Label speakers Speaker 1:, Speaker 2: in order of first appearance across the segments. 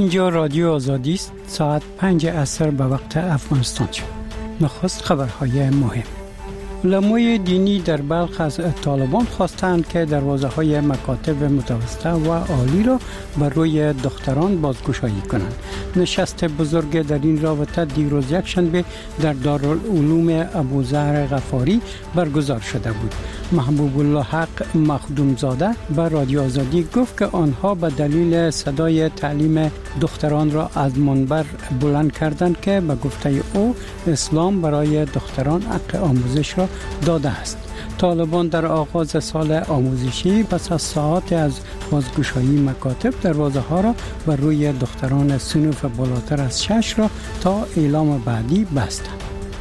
Speaker 1: اینجا رادیو آزادی است. ساعت 5 عصر به وقت افغانستان شد. نخست خبرهای مهم. علمای دینی در بلخ از طالبان خواستند که دروازه‌های مکاتب متوسطه و عالی را بر روی دختران بازگشایی کنند. نشست بزرگ در این رابطه دیروز یکشنبه در دارالعلوم ابوذر غفاری برگزار شده بود. محبوب الله حق مخدومزاده به رادیو آزادی گفت که آنها به دلیل صدای تعلیم دختران را از منبر بلند کردند که به گفته او اسلام برای دختران حق آموزش را داده است. طالبان در آغاز سال آموزشی پس از ساعات از بازگشایی مکاتب دروازه ها را بر روی دختران صنوف بالاتر از 6 را تا اعلام بعدی بستند.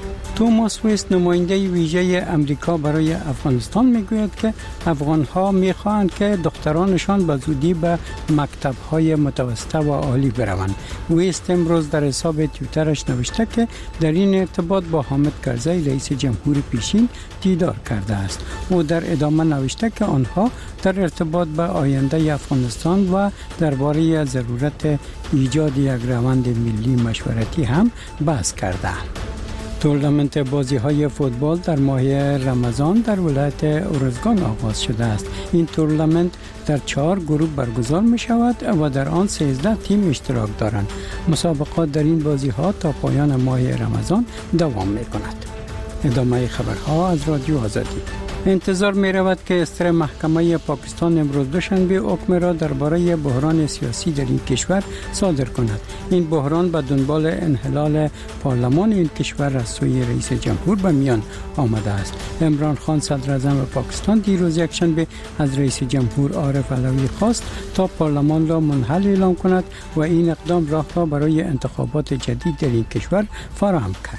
Speaker 1: توماس ویست نماینده ویژه امریکا برای افغانستان میگوید که افغان‌ها می‌خواهند که دخترانشان به زودی به مکتب‌های متوسطه و عالی بروند. ویست امروز در حساب توییترش نوشته که در این ارتباط با حامد کرزی رئیس جمهور پیشین دیدار کرده است. او در ادامه نوشته که آنها در ارتباط به آینده افغانستان و درباره ضرورت ایجاد یک روند ملی مشورتی هم بحث کردند. تورنمنت بازی‌های فوتبال در ماه رمضان در ولایت ارزگان آغاز شده است. این تورنمنت در 4 گروه برگزار می شود و در آن 13 تیم اشتراک دارند. مسابقات در این بازی‌ها تا پایان ماه رمضان دوام می کند. ادامه خبرها از رادیو آزادی. انتظار می رود که استر محکمه پاکستان امروز دوشنبه حکم را درباره بحران سیاسی در این کشور صادر کند. این بحران به دنبال انحلال پارلمان این کشور از سوی رئیس جمهور به میان آمده است. عمران خان صدر اعظم پاکستان دیروز یکشنبه از رئیس جمهور عارف علوی خواست تا پارلمان را منحل اعلام کند و این اقدام راه را برای انتخابات جدید در این کشور فراهم کرد.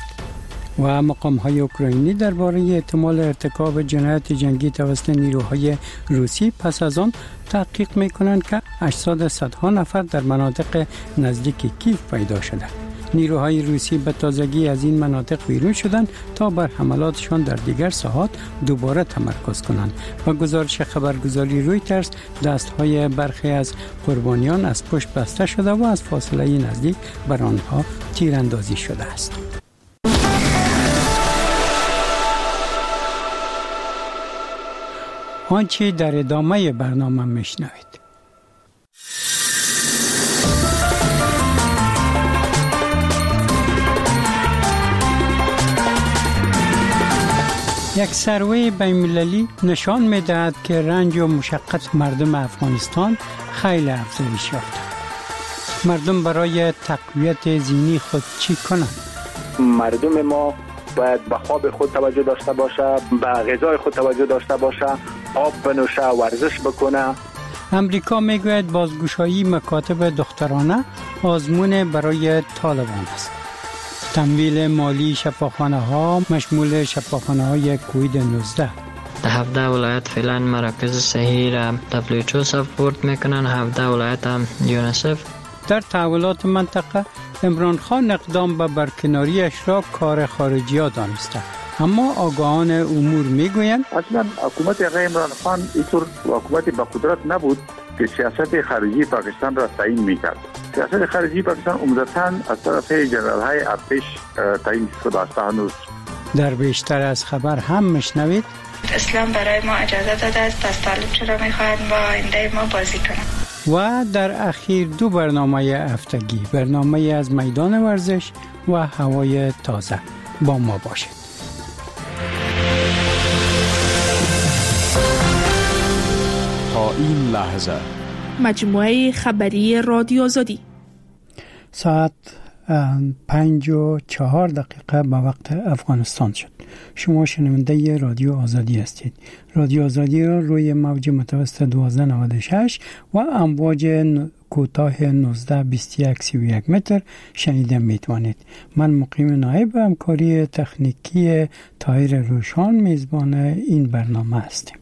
Speaker 1: و مقام‌های اوکراینی درباره احتمال ارتکاب جنایت جنگی توسط نیروهای روسی پس از آن تحقیق می‌کنند که اجساد صدها نفر در مناطق نزدیک کیف پیدا شده. نیروهای روسی به تازگی از این مناطق بیرون شدند تا بر حملاتشان در دیگر ساحات دوباره تمرکز کنند. و گزارش خبرگزاری رویترز دستهای برخی از قربانیان از پشت بسته شده و از فاصله نزدیک بر آنها تیراندازی شده است. آنچه در ادامه برنامه میشنوید. یک سروی بین‌المللی نشان می‌دهد که رنج و مشقت مردم افغانستان خیلی افزایش یافته. مردم برای تقویت ذهنی خود چی کنند؟
Speaker 2: مردم ما باید به خواب خود توجه داشته باشه، به غذای خود توجه داشته باشه، آب بنوشه، ورزش بکنه.
Speaker 1: امریکا میگوید بازگشایی مکاتب دخترانه آزمون برای طالبان است. تمویل مالی شفاخانه‌ها مشمول شفاخانه‌های کووید 19.
Speaker 3: در 17 ولایت فعلا مراکز صحی را WHO سپورت میکنن، 17 ولایت هم یونیسف.
Speaker 1: در تحولات منطقه عمران خان اقدام به برکناریش را کار خارجی‌ها دانسته، اما آگاهان امور میگویند
Speaker 4: اصلا حکومت عمران خان اینطور حکومت با قدرت نبود که سیاست خارجی پاکستان را تعیین میکرد. سیاست خارجی پاکستان عمدتاً از طرف جنرال‌های ارتش تعیین شده است. هنوز
Speaker 1: در بیشتر از خبر هم میشنوید
Speaker 5: اسلام برای ما اجازه داده است از طالب چرا میخواهد با آینده ما بازی کنند.
Speaker 1: و در اخیر 2 برنامه هفتگی، برنامه از میدان ورزش و هوای تازه. با ما باشید.
Speaker 6: تا این لحظه
Speaker 7: مجموعه خبری رادیو آزادی
Speaker 1: ساعت 5:04 به وقت افغانستان شد. شما شنونده رادیو آزادی هستید. رادیو آزادی را روی موج متوسط 1296 و امواج کوتاه 19-21-31 متر شنیده میتوانید. من مقیم نایب همکاری تکنیکی طاهر روشان میزبان این برنامه هستیم.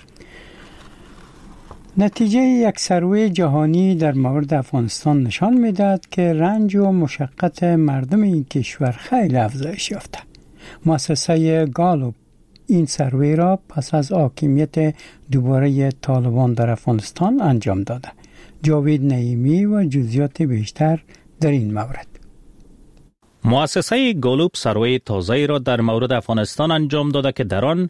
Speaker 1: نتیجه یک سروی جهانی در مورد افغانستان نشان می‌دهد که رنج و مشقت مردم این کشور خیلی افزایش یافته. مؤسسه گالوب این سروی را پس از حاکمیت دوباره طالبان در افغانستان انجام داده. جاوید نعیمی و جزئیات بیشتر در این مورد.
Speaker 8: مؤسسه گالوب سروی تازه‌ای را در مورد افغانستان انجام داده که در آن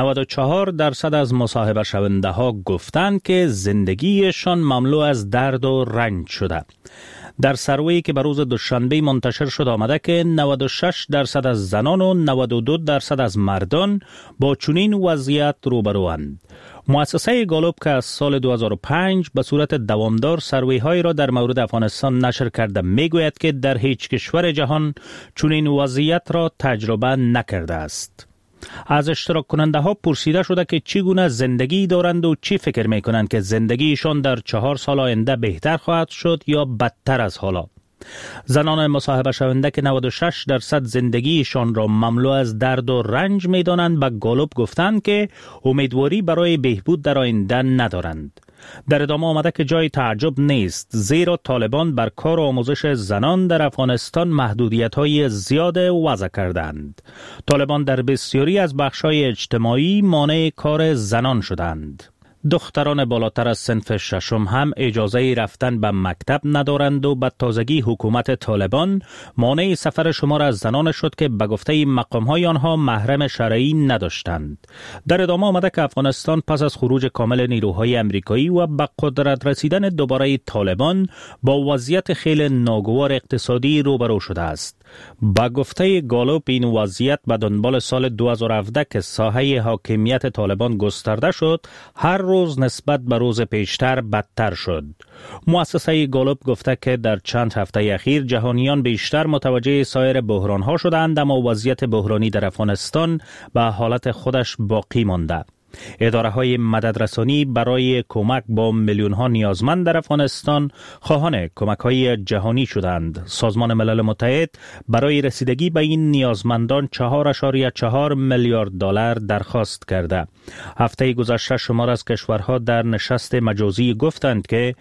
Speaker 8: 94% از مصاحبه شونده ها گفتند که زندگیشان مملو از درد و رنج شده. در سروی که به روز دوشنبه منتشر شد آمده که 96% از زنان و 92% از مردان با چنین وضعیت روبروند. مؤسسه گالوب که از سال 2005 به صورت دوامدار سروی‌های را در مورد افغانستان نشر کرده میگوید که در هیچ کشور جهان چنین وضعیت را تجربه نکرده است. از اشتراک کننده ها پرسیده شده که چگونه زندگی دارند و چی فکر می کنند که زندگیشان در 4 سال آینده بهتر خواهد شد یا بدتر از حالا. زنان مصاحبه شونده که 96% زندگیشان را مملو از درد و رنج می دانند به گالوب گفتند که امیدواری برای بهبود در آینده ندارند. در ادامه آمده که جای تعجب نیست زیرا طالبان بر کار و آموزش زنان در افغانستان محدودیت‌های زیاد وضع کردند. طالبان در بسیاری از بخش‌های اجتماعی مانع کار زنان شدند. دختران بالاتر از صنف ششم هم اجازه رفتن به مکتب ندارند و به تازگی حکومت طالبان مانع سفر شمار از زنان شد که به گفته مقام‌های آنها محرم شرعی نداشتند. در ادامه آمده که افغانستان پس از خروج کامل نیروهای امریکایی و به قدرت رسیدن دوباره طالبان با وضعیت خیلی ناگوار اقتصادی روبرو شده است. به گفته گالوب این وضعیت به دنبال سال 2017 که ساحه حاکمیت طالبان گسترده شد هر روز نسبت به روز پیشتر بدتر شد. مؤسسه گالوب گفته که در چند هفته اخیر جهانیان بیشتر متوجه سایر بحران‌ها شدند اما وضعیت بحرانی در افغانستان به حالت خودش باقی مانده. اداره‌های مددرسانی برای کمک با میلیون‌ها نیازمند در افغانستان خواهان کمک‌های جهانی شدند. سازمان ملل متحد برای رسیدگی به این نیازمندان 4.4 میلیارد دلار درخواست کرده. هفته گذشته شمار از کشورها در نشست مجازی گفتند که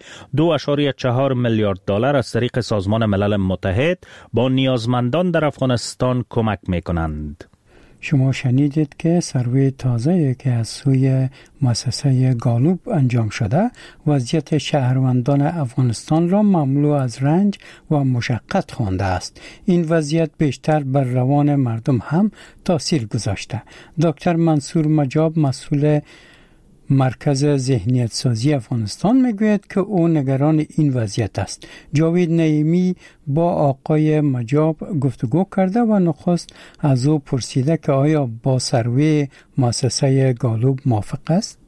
Speaker 8: 2.4 میلیارد دلار از طریق سازمان ملل متحد با نیازمندان در افغانستان کمک می‌کنند.
Speaker 1: شما شنیدید که سروی تازه‌ای که از سوی مؤسسه گالوب انجام شده وضعیت شهروندان افغانستان را مملو از رنج و مشقت خوانده است. این وضعیت بیشتر بر روان مردم هم تاثیر گذاشته. دکتر منصور مجاب مسئول مرکز ذهنیت سازی افغانستان میگوید که او نگران این وضعیت است. جاوید نعیمی با آقای مجاب گفتگو کرده و نخست از او پرسیده که آیا با سروی مؤسسه گالوب موافق است؟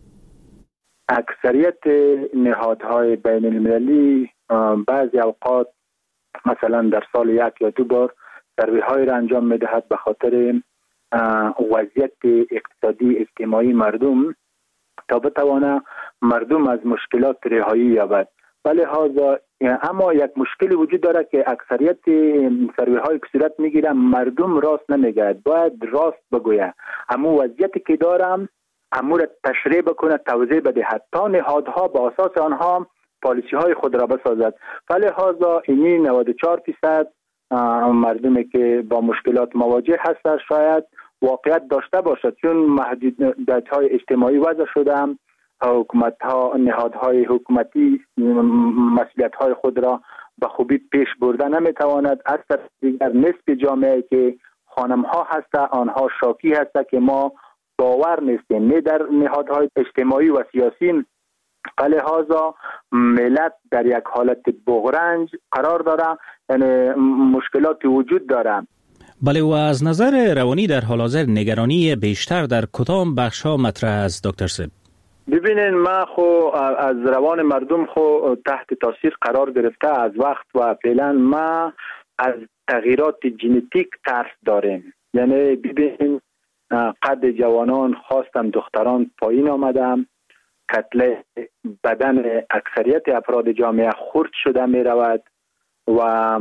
Speaker 2: اکثریت نهادهای بین المللی بعضی اوقات مثلا در سال 1 یا 2 بار سروی های را انجام میدهد به خاطر وضعیت اقتصادی اجتماعی مردم تا بتوانه مردم از مشکلات رهایی یابد. لذا اما یک مشکلی وجود داره که اکثریت سروی های که صورت میگیره مردم راست نمیگه، باید راست بگویه. اما وضعیتی که دارم امور تشریح بکنه، توضیح بدهد تا نهادها با اساس آنها پالیسی های خود را بسازد. لذا اینی 94% مردمی که با مشکلات مواجه هستند شاید واقعیت داشته باشد، چون محدودیت‌های اجتماعی وضع شده، حکومت‌ها نهادهای حکومتی مسئولیت‌های خود را به خوبی پیش برده نمی‌تواند. از طرف دیگر نصف جامعه که خانم‌ها هست آنها شاکی هست که ما باور نیستیم نه در نهادهای اجتماعی و سیاسی. لذا ملت در یک حالت بغرنج قرار داره، یعنی مشکلات وجود داره.
Speaker 8: بله، و از نظر روانی در حال حاضر نگرانی بیشتر در کدام بخش‌ها مطرح است دکتر صاحب؟
Speaker 2: ببینین ما از روان مردم تحت تاثیر قرار گرفته از وقت و فعلا ما از تغییرات ژنتیک ترس داریم. یعنی ببینین قد جوانان خواستم دختران پایین آمدم، کتله بدن اکثریت افراد جامعه خرد شده می رود و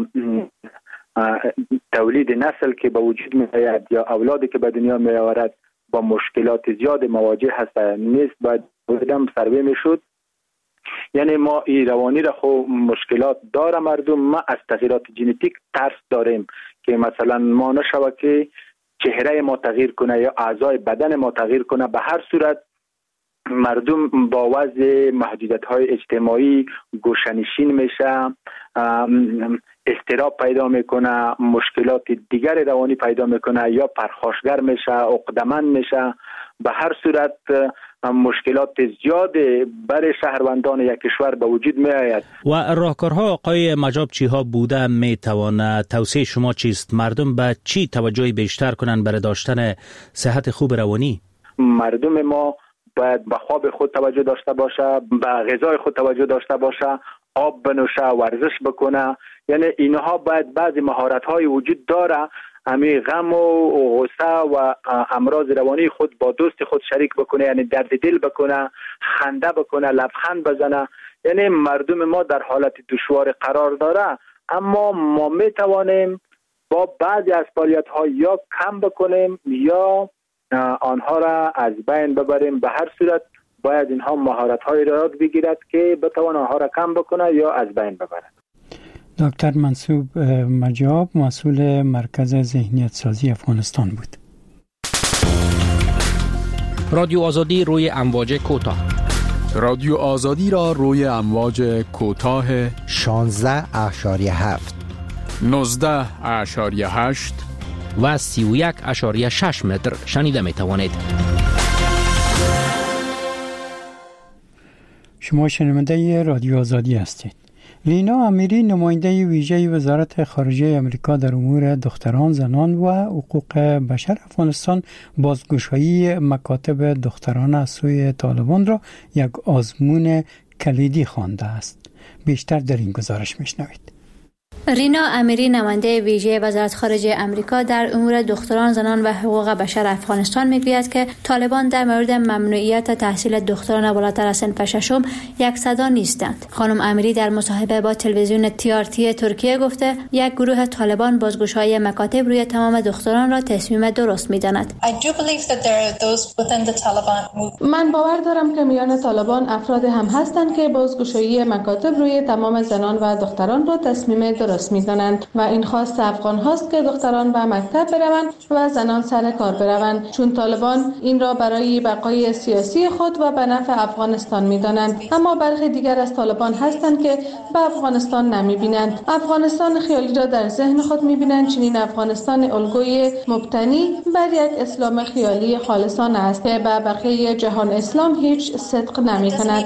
Speaker 2: تولید نسل که به وجود می آید یا اولادی که به دنیا می آورد با مشکلات زیاد مواجه هست. نیست باید بودم سروی می شد. یعنی ما این روانی را مشکلات داره مردم. ما از تغییرات ژنتیک ترس داریم که مثلا ما نشوه که چهره ما تغییر کنه یا اعضای بدن ما تغییر کنه. به هر صورت مردم با وضع محدودیت‌های اجتماعی گوشه‌نشین میشه، اضطراب پیدا میکنه، مشکلات دیگر روانی پیدا میکنه، یا پرخاشگر میشه، عقده‌مند میشه. به هر صورت مشکلات زیاد برای شهروندان یک کشور به وجود می آید.
Speaker 8: و راهکارها آقای مجاب چی ها بوده می تواند؟ توصیه شما چیست؟ مردم به چی توجه بیشتر کنند برای داشتن صحت خوب روانی؟
Speaker 2: مردم ما باید به خواب خود توجه داشته باشه، به غذای خود توجه داشته باشه، آب بنوشه، ورزش بکنه. یعنی اینها باید بعضی مهارت های وجود داره، همین غم و غصه و امراض روانی خود با دوست خود شریک بکنه، یعنی درد دل بکنه، خنده بکنه، لبخند بزنه. یعنی مردم ما در حالت دشوار قرار داره، اما ما می توانیم با بعضی از فعالیت ها یا کم بکنیم یا آنها را از بین ببریم. به هر صورت باید اینها مهارت های را یاد بگیرد که بتوان آنها را کم بکنه یا از بین ببرد.
Speaker 1: دکتر منصوب مجاب، مسئول مرکز ذهنیت سازی افغانستان بود.
Speaker 9: رادیو آزادی روی امواج کوتاه.
Speaker 6: رادیو آزادی را روی امواج کوتاه
Speaker 10: 16.7
Speaker 6: 19.8
Speaker 9: و 31.6 متر شنیده می توانید.
Speaker 1: شما شنونده رادیو آزادی هستید. لینا امیری، نماینده ویژه وزارت خارجه امریکا در امور دختران، زنان و حقوق بشر افغانستان، بازگشایی مکاتب دختران از سوی طالبان را یک آزمون کلیدی خوانده است. بیشتر در این گزارش میشنوید.
Speaker 11: رینا امیری، نماینده ویژه وزارت خارجه امریکا در امور دختران، زنان و حقوق بشر افغانستان میگوید که طالبان در مورد ممنوعیت تحصیل دختران بالاتر از صنف ششم یک صدا نیستند. خانم امیری در مصاحبه با تلویزیون TRT ترکیه گفته یک گروه طالبان بازگشایی مکاتب روی تمام دختران را تصمیم درست می‌داند.
Speaker 12: من باور دارم که میان طالبان افراد هم هستند که بازگشایی مکاتب روی تمام زنان و دختران را تصمیم درست می‌دانند و این خواست افغان هاست که دختران به مکتب بروند و زنان سر کار بروند، چون طالبان این را برای بقای سیاسی خود و به نفع افغانستان می‌دانند. اما برخی دیگر از طالبان هستند که به افغانستان نمی‌بینند. افغانستان خیالی را در ذهن خود می‌بینند، چنین افغانستان الگوی مبتنی بر یک اسلام خیالی خالصانه است که به بقیه جهان اسلام هیچ صدق نمی‌کند.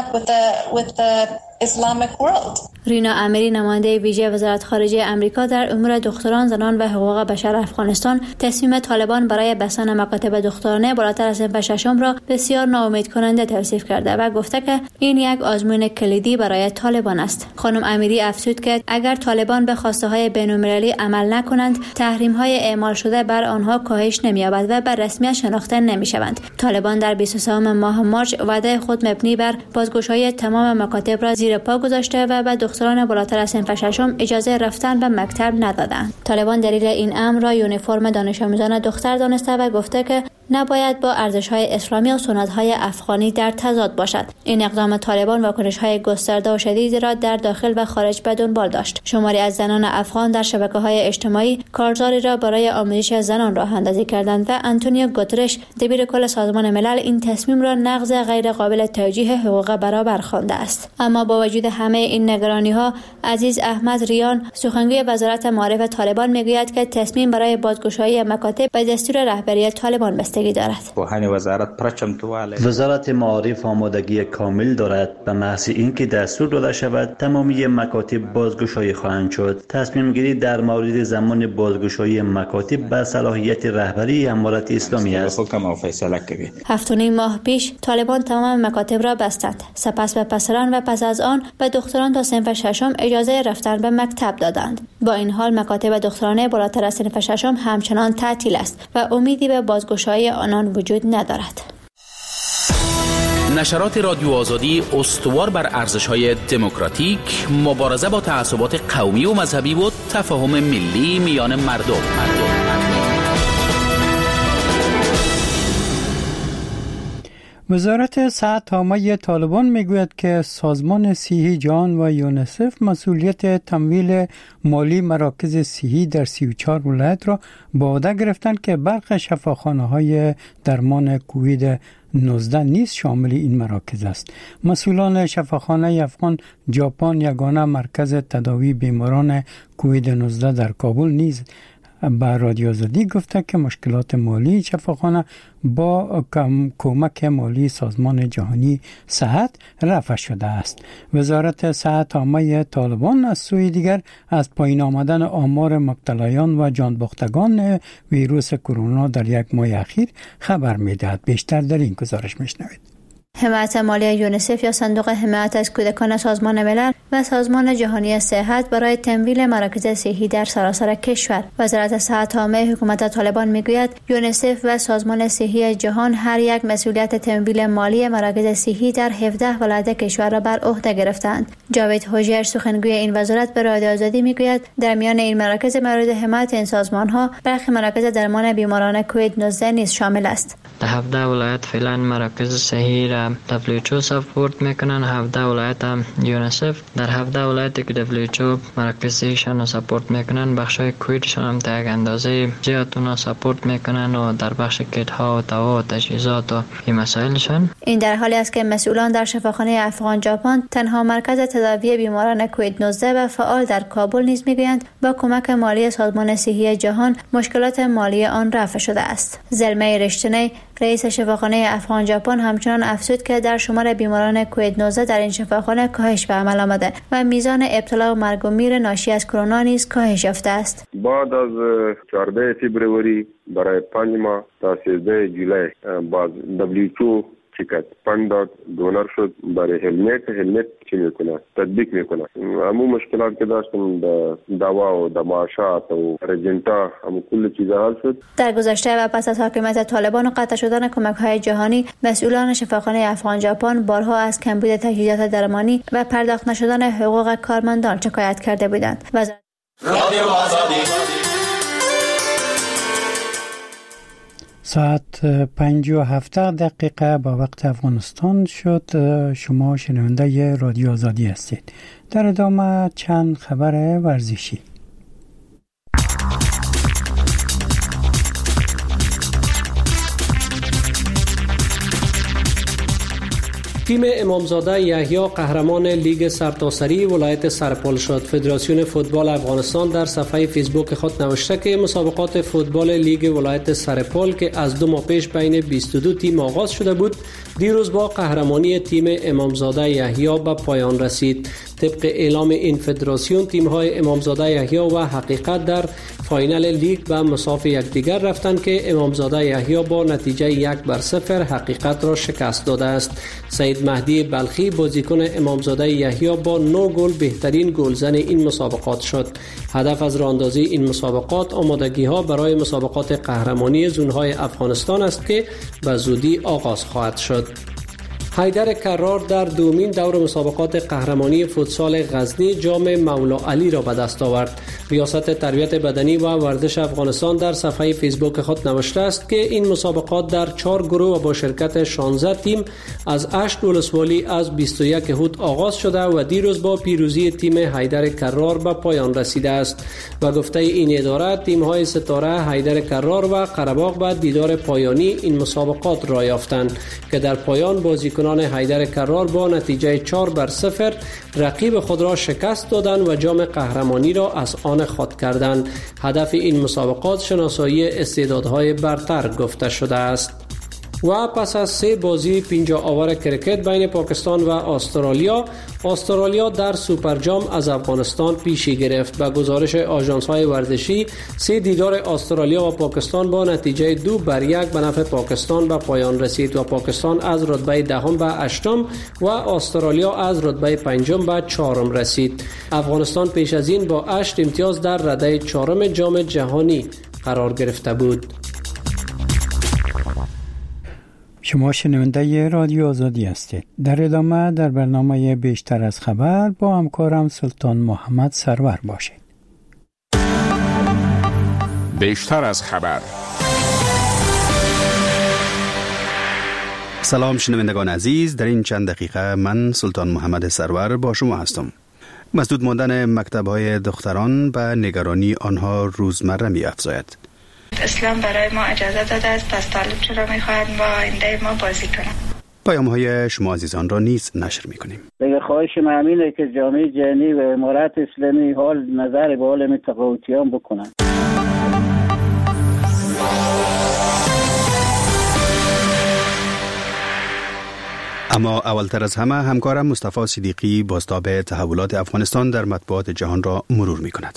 Speaker 11: رینا امیری، نماینده ویژه وزارت خارجه امریکا در امور دختران، زنان و حقوق بشر افغانستان، تصمیم طالبان برای بستن مکاتب دخترانه بالاتر از صنف ششم را بسیار ناامید کننده توصیف کرده و گفته که این یک آزمون کلیدی برای طالبان است. خانم امیری افزود که اگر طالبان به خواسته های بین‌المللی عمل نکنند، تحریم های اعمال شده بر آنها کاهش نمی‌یابد و بر رسمیت شناخته نمی‌شوند. طالبان در 23 ماه مارس وعده خود مبنی بر بازگشایی تمام مکاتب را زیر پا گذاشته و به دختران بالاتر از صنف ششم اجازه رفتن به مکتب ندادند. طالبان دلیل این امر را یونیفرم دانش آموزان دختر دانسته و گفته که نباید با ارزش‌های اسلامی و سنت‌های افغانی در تضاد باشد. این اقدام طالبان واکنش‌های گسترده و شدیدی را در داخل و خارج به دنبال داشت. شماری از زنان افغان در شبکه‌های اجتماعی کارزاری را برای آموزش زنان راه اندازی کردند و آنتونیو گوترش، دبیرکل سازمان ملل، این تصمیم را نقض غیر قابل توجیه حقوق برابر خوانده است. اما با وجود همه این نگرانی‌ها، عزیز احمد ریان، سخنگوی وزارت معارف طالبان، میگوید که تصمیم برای بازگشایی مکاتب به دستور رهبری طالبان بستگی دارد.
Speaker 13: وزارت معارف آمادگی کامل دارد. به محض اینکه دستور داده شود تمامی مکاتب بازگشایی خواهند شد. تصمیم گیری در مورد زمان بازگشایی مکاتب به صلاحیت رهبری امارت اسلامی است.
Speaker 11: 7.5 ماه پیش طالبان تمام مکاتب را بستند. سپس به پسران و پس از آن به دختران تا صنف ششم اجازه رفتن به مکتب دادند. با این حال مکاتب دخترانه بالاتر از صنف ششم همچنان تعطیل است و امیدی به بازگشایی آنان وجود ندارد.
Speaker 9: نشرات رادیو آزادی استوار بر ارزش‌های دموکراتیک، مبارزه با تعصبات قومی و مذهبی و تفاهم ملی میان مردم.
Speaker 1: وزارت صحت عامه طالبان میگوید که سازمان صحی جهان و یونیسف مسئولیت تمویل مالی مراکز صحی در 34 ولایت را به عهده گرفتند که برخی شفاخانه‌های درمان کووید 19 نیز شامل این مراکز است. مسئولان شفاخانه افغان ژاپن یگانه مرکز تداوی بیماران کووید 19 در کابل نیز به رادیو آزادی گفته که مشکلات مالی شفاخانه با کمک مالی سازمان جهانی صحت رفع شده است. وزارت صحت عامه طالبان از سوی دیگر از پایین آمدن آمار مبتلایان و جانباختگان ویروس کرونا در یک ماه اخیر خبر می‌دهد. بیشتر در این گزارش میشنوید.
Speaker 11: حمایت مالی یونیسف یا صندوق حمایت از کودکان سازمان ملل و سازمان جهانی صحت برای تمویل مراکز صحی در سراسر کشور. وزارت صحت عامه حکومت طالبان میگوید یونیسف و سازمان صحی جهان هر یک مسئولیت تمویل مالی مراکز صحی در 17 ولایت کشور را بر عهده گرفتند. جاوید هوژیر سخنگوی این وزارت به رادیو آزادی میگوید در میان این مراکز مورد حمایت این سازمان‌ها برخی مراکز درمان بیماران کووید 19 نیز شامل است.
Speaker 3: در 17 ولایت فعلا مراکز صحی را WHO سپورت میکنن، 17 ولایت هم یونیسف. در 17 ولایتی که WHO مراکز صحیشان را سپورت میکنن بخشای کوویدشان هم تا یک اندازه زیادتون سپورت میکنن و در بخش کیت ها و دوا و تجهیزات و این مسائلشان.
Speaker 11: این در حالی است که مسئولان در شفاخانه افغان ژاپن تنها مرکز تداوی بیماران کووید 19 و فعال در کابل نیز میگویند با کمک مالی سازمان صحی جهان مشکلات مالی آن رفع شده است. زلمه رشتنی رئیس شفاخانه افغان ژاپن همچنان افزود که در شمار بیماران کووید 19 در این شفاخانه کاهش به عمل آمده و میزان ابتلا و مرگ و میر ناشی از کرونا نیز کاهش یافته است.
Speaker 10: بعد از 14 فبروری برای 5 ماه تا 13 جولای باز WHO چیکت پنداد دونر شد برای هلمت چی میکنه تطبیق میکنه. همون مشکلات که داشتن دوا و دماشات و رجنتا همون کل چیزا حل شد.
Speaker 11: در گذشته و پس از حاکمیت طالبان و قطع شدن کمک‌های جهانی مسئولان شفاخانه افغان ژاپن بارها از کمبود تجهیزات درمانی و پرداخت نشدن حقوق کارمندان شکایت کرده بودند.
Speaker 14: رادیو آزادی
Speaker 1: ساعت 5:17 با وقت افغانستان شد. شما شنونده رادیو آزادی هستید. در ادامه چند خبر ورزشی.
Speaker 15: تیم امامزاده یحیی قهرمان لیگ سرتاسری ولایت سرپل شد. فدراسیون فوتبال افغانستان در صفحه فیسبوک خود نوشته که مسابقات فوتبال لیگ ولایت سرپل که از 2 ماه پیش بین 22 تیم آغاز شده بود دیروز با قهرمانی تیم امامزاده یحیی به پایان رسید. طبق اعلام این فدراسیون تیم‌های امامزاده یحیی و حقیقت در فاینال لیگ به مساوی یکدیگر رفتند که امامزاده یحیی با نتیجه 1-0 حقیقت را شکست داده است. سید مهدی بلخی بازیکن امامزاده یحیی با 9 گل بهترین گلزن این مسابقات شد. هدف از راهاندازی این مسابقات آمادگی‌ها برای مسابقات قهرمانی زون‌های افغانستان است که به زودی آغاز خواهد شد. حیدر کرار در دومین دور مسابقات قهرمانی فوتسال غزنی جام مولا علی را به دست آورد. ریاست تربیت بدنی و ورزش افغانستان در صفحه فیسبوک خود نوشته است که این مسابقات در 4 گروه و با شرکت 16 تیم از 8 ولسوالی از 21 هوت آغاز شده و دیروز با پیروزی تیم حیدر کرار به پایان رسیده است. و گفته این اداره تیم‌های ستاره حیدر کرار و قره‌باغ به دیدار پایانی این مسابقات را یافتند که در پایان بازیکنان حیدر کرار با نتیجه 4-0 رقیب خود را شکست دادند و جام قهرمانی را از آن خود کردند. هدف این مسابقات شناسایی استعدادهای برتر گفته شده است. و پس از 3 بازی 50 آور کرکت بین پاکستان و استرالیا در سوپر جام از افغانستان پیشی گرفت. به گزارش آژانس‌های ورزشی 3 دیدار استرالیا و پاکستان با نتیجه 2-1 به نفع پاکستان به پایان رسید و پاکستان از رتبه 10 به 8 و استرالیا از رتبه 5 به 4 رسید. افغانستان پیش از این با 8 امتیاز در رده 4 جام جهانی قرار گرفته بود.
Speaker 1: شما شنونده رادیو آزادی هستید. در ادامه در برنامه بیشتر از خبر با همکارم سلطان محمد سرور باشید.
Speaker 16: بیشتر از خبر. سلام شنوندگان عزیز، در این چند دقیقه من سلطان محمد سرور با شما هستم. مسدود ماندن مکتب‌های دختران به نگرانی آنها روزمره می‌افزاید.
Speaker 5: اسلام برای ما اجازه داده است، پس طالب چرا می‌خواهد با آینده ما بازی کنند؟
Speaker 16: پیام‌های شما عزیزان را نیز نشر می‌کنیم.
Speaker 17: دیگه خواهش من اینه که جامعه جهانی و امارات اسلامی حال نظر به حال متقاعدیان بکنن.
Speaker 16: اما اولتر از همه همکارم مصطفی صدیقی بازتاب تحولات افغانستان در مطبوعات جهان را مرور می‌کند.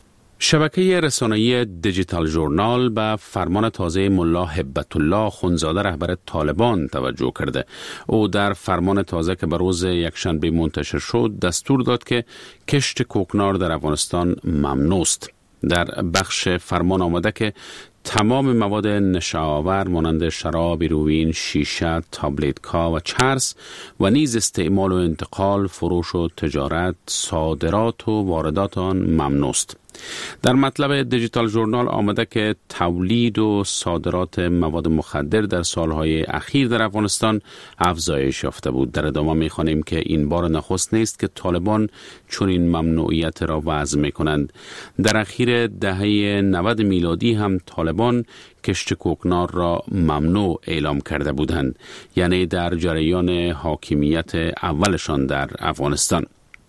Speaker 18: شبکه رسانه‌ای دیجیتال ژورنال به فرمان تازه ملا هبت الله خونزاده رهبر طالبان توجه کرده. او در فرمان تازه که به روز یکشنبه منتشر شد دستور داد که کشت کوکنار در افغانستان ممنوع است. در بخش فرمان آمده که تمام مواد نشه‌آور مانند شراب، هیروئین، شیشه، تابلت‌ها و چرس و نیز استعمال و انتقال، فروش و تجارت، صادرات و واردات آن ممنوع است. در مطلب دیجیتال ژورنال آمده که تولید و صادرات مواد مخدر در سالهای اخیر در افغانستان افزایش یافته بود. در ادامه می‌خوانیم که این بار نخست نیست که طالبان چنین ممنوعیت را وضع می‌کنند. در اخیر دهه 90 میلادی هم طالبان کشت کوکنار را ممنوع اعلام کرده بودند، یعنی در جریان حاکمیت اولشان در افغانستان.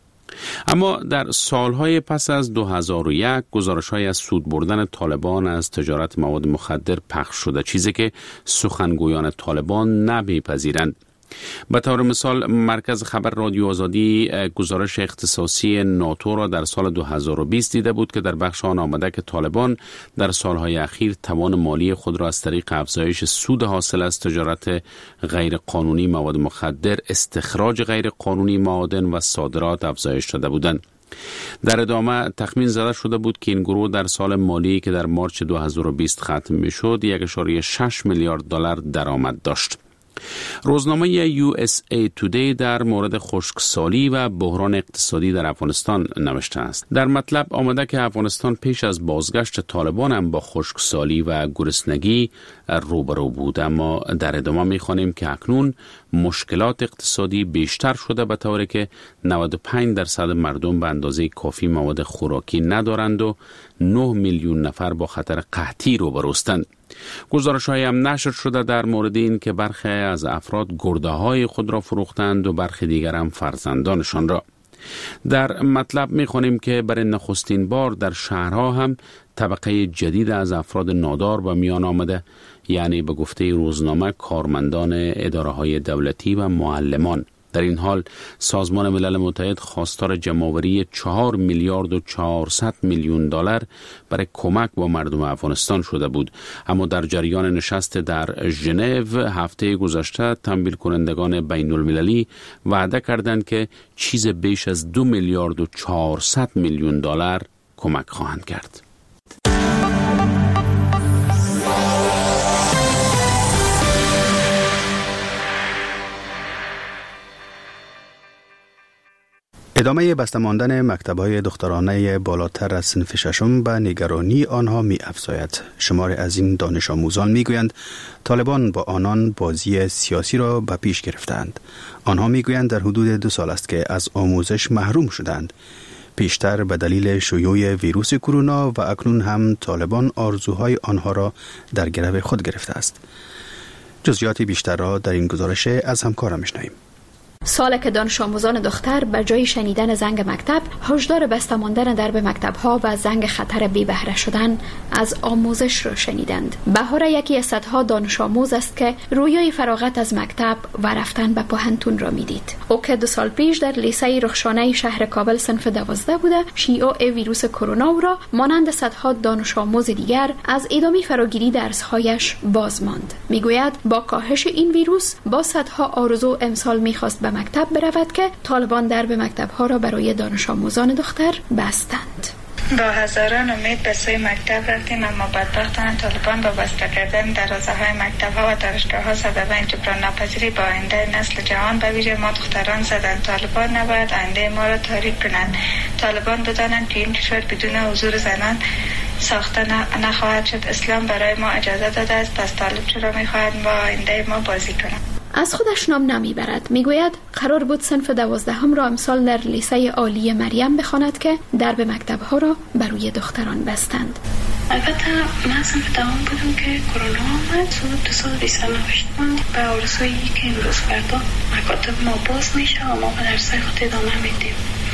Speaker 18: اما در سالهای پس از 2001 گزارش‌های از سود بردن طالبان از تجارت مواد مخدر پخش شده، چیزی که سخنگویان طالبان نمی‌پذیرند. به طور مثال مرکز خبر رادیو آزادی گزارش اختصاصی ناتو را در سال 2020 دیده بود که در بخش آن آمده که طالبان در سالهای اخیر توان مالی خود را از طریق افزایش سود حاصل از تجارت غیرقانونی مواد مخدر، استخراج غیرقانونی معادن و صادرات افزایش داده بودند. در ادامه تخمین زده شده بود که این گروه در سال مالی که در مارچ 2020 ختم می‌شد 1.6 میلیارد دلار درآمد داشت. روزنامه USA Today در مورد خشکسالی و بحران اقتصادی در افغانستان نوشته است. در مطلب آمده که افغانستان پیش از بازگشت طالبان هم با خشکسالی و گرسنگی روبرو بود، اما در ادامه می‌خوانیم که اکنون مشکلات اقتصادی بیشتر شده به طوری که 95% مردم به اندازه کافی مواد خوراکی ندارند و 9 میلیون نفر با خطر قحطی روبروستند. گزارش‌هایی هم نشر شده در مورد این که برخی از افراد گرده‌های خود را فروختند و برخی دیگر هم فرزندانشان را. در مطلب می‌خوانیم که برای نخستین بار در شهرها هم طبقه جدید از افراد نادار به میان آمده، یعنی به گفته روزنامه کارمندان اداره‌های دولتی و معلمان. در این حال سازمان ملل متحد خواستار جمع‌آوری 4 میلیارد و 400 میلیون دلار برای کمک با مردم افغانستان شده بود، اما در جریان نشست در ژنو هفته گذشته تمویل کنندگان بین المللی وعده کردند که چیز بیش از 2 میلیارد و 400 میلیون دلار کمک خواهند کرد.
Speaker 16: ادامه بسته ماندن مکتب‌های دخترانه بالاتر از صنف ششم به نگرانی آنها می‌افزاید. شمار از این دانش آموزان می‌گویند طالبان با آنان بازی سیاسی را به پیش گرفتند. آنها می‌گویند در حدود 2 سال است که از آموزش محروم شدند، پیشتر به دلیل شیوع ویروس کرونا و اکنون هم طالبان آرزوهای آنها را در گرو خود گرفته است. جزئیات بیشتر را در این گزارش از همکارم می‌شنویم.
Speaker 19: سال که دانش آموزان دختر به جای شنیدن زنگ مکتب هشدار بسته ماندن درب مکتب‌ها و زنگ خطر بی بهره شدن از آموزش را شنیدند. بهاره یکی از صدها دانش آموز است که رویای فراغت از مکتب و رفتن به پوهنتون را میدید. او که 2 سال پیش در لیسه رخشانه شهر کابل صنف 12 بوده، شیوع ویروس کرونا را مانند صدها دانش آموز دیگر از ادامه فراگیری درس‌هایش باز ماند. میگوید با کاهش این ویروس با صدها آرزو امسال می‌خواست به مکتب برود که طالبان درب مکتب‌ها را برای دانش آموزان دختر بستند.
Speaker 5: با هزاران امید به سوی مکتب رفتیم، اما بدبختانه طالبان با بسته کردن دروازه‌های مکتب‌ها و دانشگاه‌ها سبب جبران ناپذیری با آینده نسل جوان به ویژه ما دختران زدند. طالبان نباید آینده ما را تاریک کنند. طالبان بدانند که این کشور بدون حضور زنان ساخته نخواهد شد. اسلام برای ما اجازه داده است، پس طالب چرا می‌خواهد با آینده ما بازی کنند؟
Speaker 19: از خودش نام نمیبرد. میگوید قرار بود صنف 12 را امسال در لیسه عالی مریم بخواند که درب مکتب‌ها را بر روی دختران بستند.
Speaker 5: البته من صنف دوم بودم که کرونا آمد. دو سال لیسه نوشتم به آرزویی که امروز فردا مکاتب ما باز میشه و ما به درسای خود ادامه میدیم.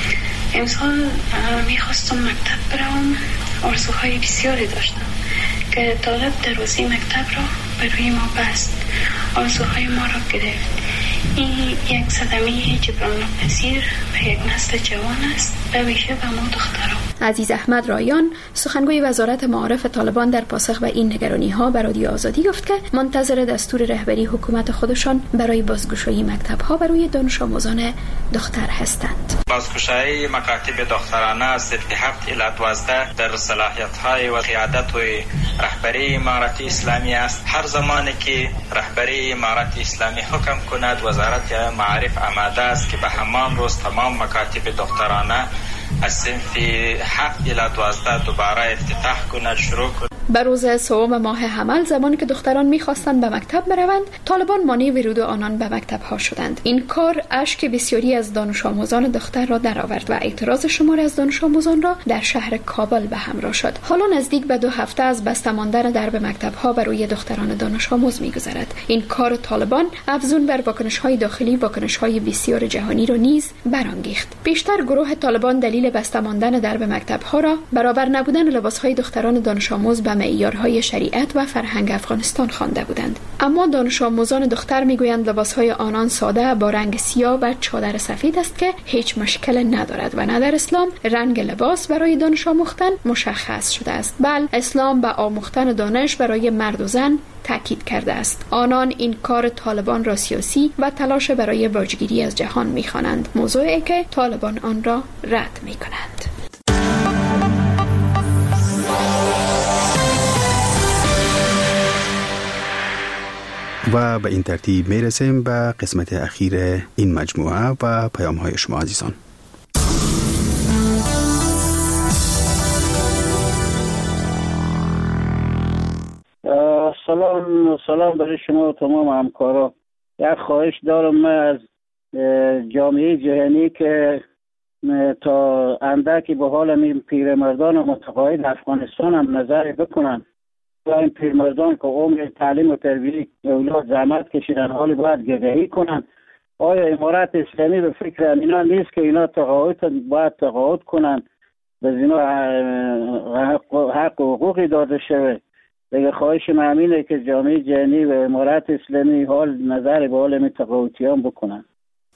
Speaker 5: امسال میخواستم مکتب برم. آرزوهای بسیاری داشتم که طالب دروازه مکتب را بر روی ما بست. آرزوهای ما را گرفت. این یک صدمه جبران ناپذیر به یک نسل جوان است، به ویژه به ما دختران.
Speaker 19: عزیز احمد رایان، سخنگوی وزارت معارف طالبان، در پاسخ به این نگرانی‌ها به رادیو آزادی گفت که منتظر دستور رهبری حکومت خودشان برای بازگشایی مکتب‌ها برای دانش آموزان دختر هستند.
Speaker 20: بازگشایی مکاتب دخترانه از 7 الی 12 در صلاحیت‌های و قیادت و رهبری امارت اسلامی است. هر زمانی که رهبری امارت اسلامی حکم کند، وزارت معارف آماده است که به همان روز تمام مکاتب دخترانه از صنف 7 الی 12 دوباره افتتاح کند، شروع کند.
Speaker 19: به روز سوم ماه حمل، زمانی که دختران می‌خواستند به مکتب بروند، طالبان مانع ورود آنان به مکتب‌ها شدند. این کار اشک بسیاری از دانش آموزان دختر را درآورد و اعتراض شماری از دانش آموزان را در شهر کابل به همراه شد. حالا نزدیک به 2 هفته از بسته ماندن درب مکتب‌ها بر روی دختران دانش آموز می‌گذرد. این کار طالبان افزون بر واکنش‌های داخلی، واکنش‌های بسیار جهانی را نیز برانگیخت. بیشتر گروه طالبان دلیل بسته ماندن درب مکتب‌ها را برابر نبودن لباس‌های دختران دانش آموز به معیارهای شریعت و فرهنگ افغانستان خوانده بودند. اما دانش آموزان دختر میگویند لباسهای آنان ساده با رنگ سیاه و چادر سفید است که هیچ مشکل ندارد و نه در اسلام رنگ لباس برای دانش آموختن مشخص شده است. بل اسلام به آموختن دانش برای مرد و زن تاکید کرده است. آنان این کار طالبان را سیاسی و تلاش برای باجگیری از جهان می‌خوانند، موضوعی که طالبان آن را رد می‌کنند.
Speaker 16: و به این ترتیب میرسیم به قسمت اخیر این مجموعه و پیام های شما عزیزان.
Speaker 17: سلام برای شما و تمام همکارا. یک خواهش دارم من از جامعه جهانی که تا اندکی به حال این پیرمردان متقاعد افغانستان هم نظر بکنن و این پیرمردان که عمر تعلیم و تربیت اولاد زحمت کشیدن حالی باید گدایی کنن. آیا امارت اسلامی به فکر اینا نیست که اینا باید تقاعد کنن، به اینا حق و حقوقی داده شده؟ دیگه خواهش من همینه که جامعه جهانی و امارت اسلامی حال نظر به حال این تقاعدیان بکنن.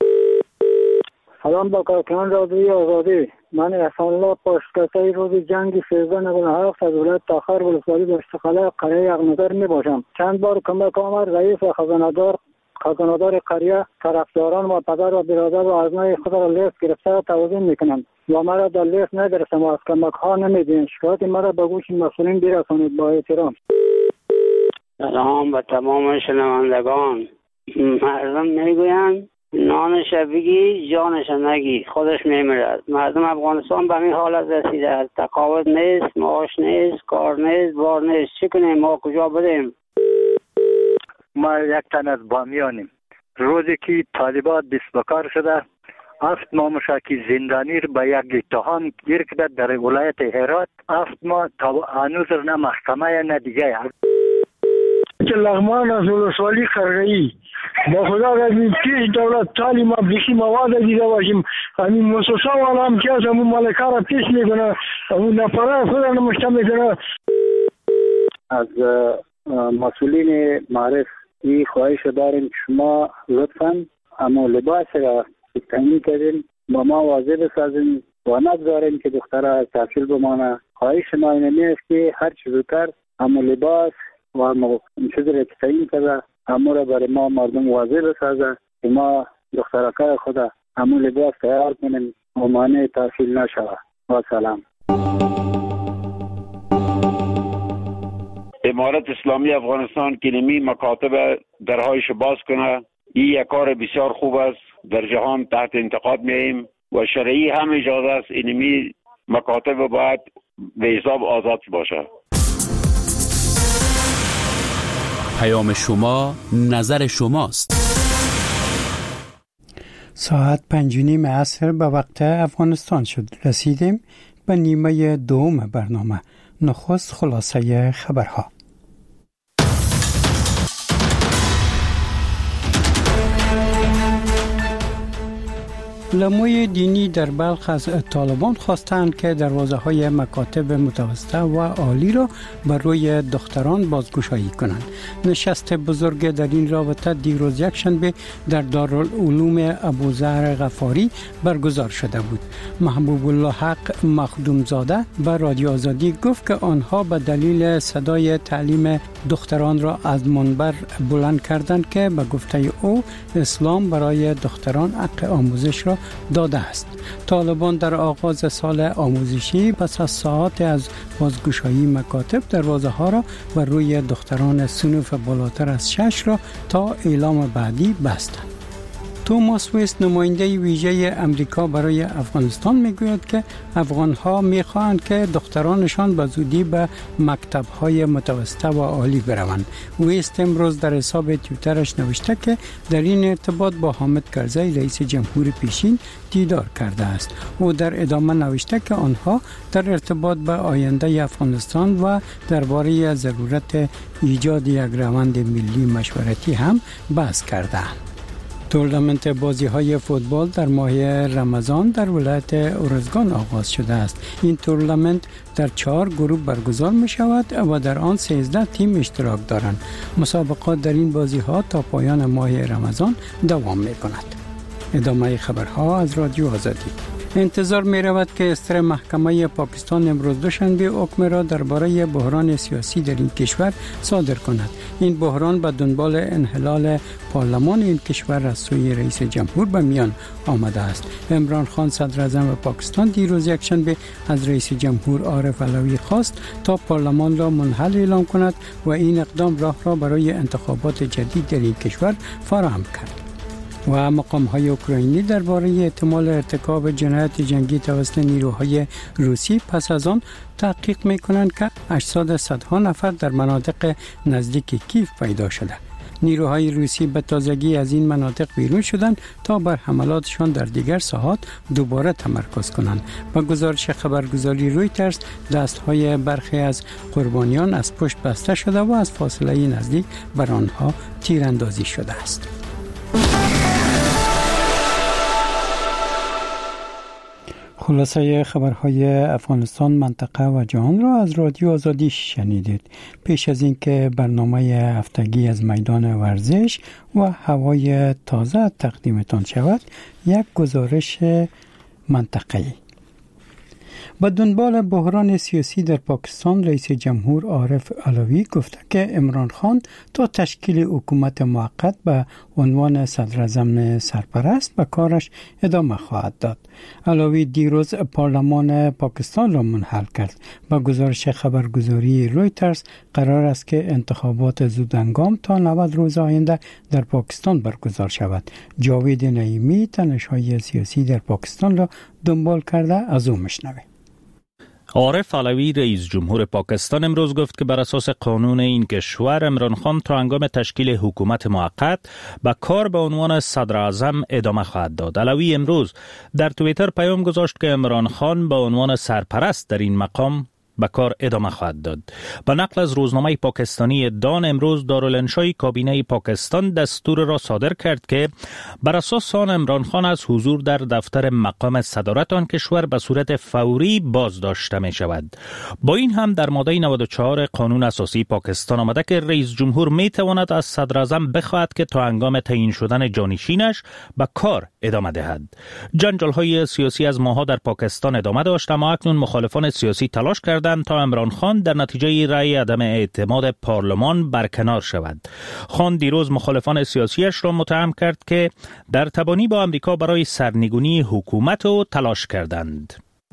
Speaker 21: سلام با کارکنان رادیوی آزادی. من احسان الله پاشکتای روز جنگ 1397 از ولایت تاخر ولسوالی به استقلال قریه اغنظر می باشم. چند بار کمک آمد رئیس و خزانه‌دار قریه طرفداران و پدر و برادر و ازنای خود را لیست گرفته توضیح میکنند و مرا در لیست ندرسم و از کمک ها نمیدین. شکایت مرا به گوش مسئولین برسانید. با احترام.
Speaker 22: سلام به تمام شنوندگان. مردم میگویند نانش بگی جانش نگی، خودش میمیرد. مردم افغانستان به این حالت رسیده است. تقاعد نیست، معاش نیست، کار نیست، بار نیست. چی کنیم؟ ما کجا بریم؟
Speaker 21: ما یک تن از بامیانیم. روزی که طالبان دست به کار شده 7 ماه مشاکی زندانی را به یک اتهام گیر کرده در ولایت هرات. 7 ماه تا هنوز نه محکمه نه دیگه.
Speaker 23: لغمان از ولسوالی قرغه‌ای. با خدا رضی پیش دولت تعلیم ما بیشی مواد دیده باشیم. همین مؤسسه والا هم که از همون مالکه را پیش میکنه، همون نفره خود را نمشته میکنه.
Speaker 2: از مسئولین معرف این خواهش داریم که شما لطفاً اما لباس را تعیین کردین با ما واضح بسازین و نگذارین که دخترها تحصیل بمانه. خواهش ما اینمی است که هر چیز زودتر اما لباس و اما چیز را که تعیین کرده اما را برای ما مردم واضح بسازه که ما دخترکای خود اما لباس تیار کنیم و مانع تحصیل نشود. و سلام.
Speaker 4: امارت اسلامی افغانستان که نمی مکاتب درهایش باز کنه، این یک کار بسیار خوب است. در جهان تحت انتقاد میاییم و شرعی هم اجازه است اینمی مکاتب باید به حساب آزاد باشه.
Speaker 9: پیام شما نظر شماست.
Speaker 1: ساعت 5:30 عصر به وقت افغانستان شد. رسیدیم به نیمه دوم برنامه. نخست خلاصه خبرها. علمای دینی در بلخ از طالبان خواستند که دروازه‌های مکاتب متوسطه و عالی را بر روی دختران بازگشایی کنند. نشست بزرگ در این رابطه دیروز یکشنبه در دارالعلوم ابوذر غفاری برگزار شده بود. محبوب الله حق مخدومزاده به رادیو آزادی گفت که آنها به دلیل صدای تعلیم دختران را از منبر بلند کردند که به گفته او اسلام برای دختران حق آموزش را داده است. طالبان در آغاز سال آموزشی پس از ساعات از بازگشایی مکاتب دروازه ها را بر روی دختران صنف بالاتر از 6 را تا اعلام بعدی بستند. توماس ویست نماینده ویژه امریکا برای افغانستان میگوید که افغانها میخواهند که دخترانشان به زودی به مکتب‌های متوسطه و عالی بروند. ویست امروز در حساب توییترش نوشته که در این ارتباط با حامد کرزی رئیس جمهور پیشین دیدار کرده است. او در ادامه نوشته که آنها در ارتباط به آینده افغانستان و درباره ضرورت ایجاد یک روند ملی مشورتی هم بحث کردند. تورنمنت بازی‌های فوتبال در ماه رمضان در ولایت ارزگان آغاز شده است. این تورنمنت در 4 گروه برگزار می شود و در آن 13 تیم اشتراک دارند. مسابقات در این بازی‌ها تا پایان ماه رمضان دوام می کند. ادامه خبرها از رادیو آزادی. انتظار می رود که استر محکمه پاکستان امروز دوشنبه حکم را درباره بحران سیاسی در این کشور صادر کند. این بحران به دنبال انحلال پارلمان این کشور از سوی رئیس جمهور به میان آمده است. عمران خان صدر اعظم پاکستان دیروز یکشنبه از رئیس جمهور عارف علوی خواست تا پارلمان را منحل اعلام کند و این اقدام راه را برای انتخابات جدید در این کشور فراهم کرد. و مقام‌های اوکراینی درباره احتمال ارتکاب جنایت جنگی توسط نیروهای روسی پس از آن تحقیق می‌کنند که اجساد صدها نفر در مناطق نزدیک کیف پیدا شده. نیروهای روسی به تازگی از این مناطق بیرون شدند تا بر حملاتشان در دیگر ساحات دوباره تمرکز کنند. با گزارش خبرگزاری رویترز دستهای برخی از قربانیان از پشت بسته شده و از فاصله نزدیک بر آنها تیراندازی شده است. خلاصه خبرهای افغانستان، منطقه و جهان را از رادیو آزادی شنیدید. پیش از اینکه برنامه هفتگی از میدان ورزش و هوای تازه تقدیمتان شود، یک گزارش منطقه‌ای. با دنبال بحران سیاسی در پاکستان، رئیس جمهور عارف علوی گفته که عمران خان تا تشکیل حکومت موقت به عنوان صدر اعظم سرپرست به کارش ادامه خواهد داد. علوی دیروز پارلمان پاکستان را منحل کرد. با گزارش خبرگزاری رویترز قرار است که انتخابات زودهنگام تا 90 روز آینده در پاکستان برگزار شود. جاوید نعیمی تنش‌های سیاسی در پاکستان را دنبال کرده، از او میشنویم.
Speaker 6: عارف علوی رئیس جمهور پاکستان امروز گفت که بر اساس قانون این کشور عمران خان تا هنگام تشکیل حکومت موقت به کار به عنوان صدر اعظم ادامه خواهد داد. علوی امروز در توییتر پیام گذاشت که عمران خان به عنوان سرپرست در این مقام به کار ادامه خواهد داد. با نقل از روزنامه پاکستانی دان، امروز دارالانشای کابینه پاکستان دستور را صادر کرد که بر اساس آن عمران خان از حضور در دفتر مقام صدارت آن کشور به صورت فوری بازداشته می شود. با این هم در ماده 94 قانون اساسی پاکستان آمده که رئیس جمهور می تواند از صدر اعظم بخواهد که تا هنگام تعیین شدن جانشینش به کار ادامه دهد. جنجال های سیاسی از ماه‌ها در پاکستان ادامه داشت، اما اکنون مخالفان سیاسی تلاش کردند تا عمران خان در نتیجه رأی عدم اعتماد پارلمان برکنار شود. خان دیروز مخالفان سیاسیش را متهم کرد که در تبانی با امریکا برای سرنگونی حکومت او تلاش کردند.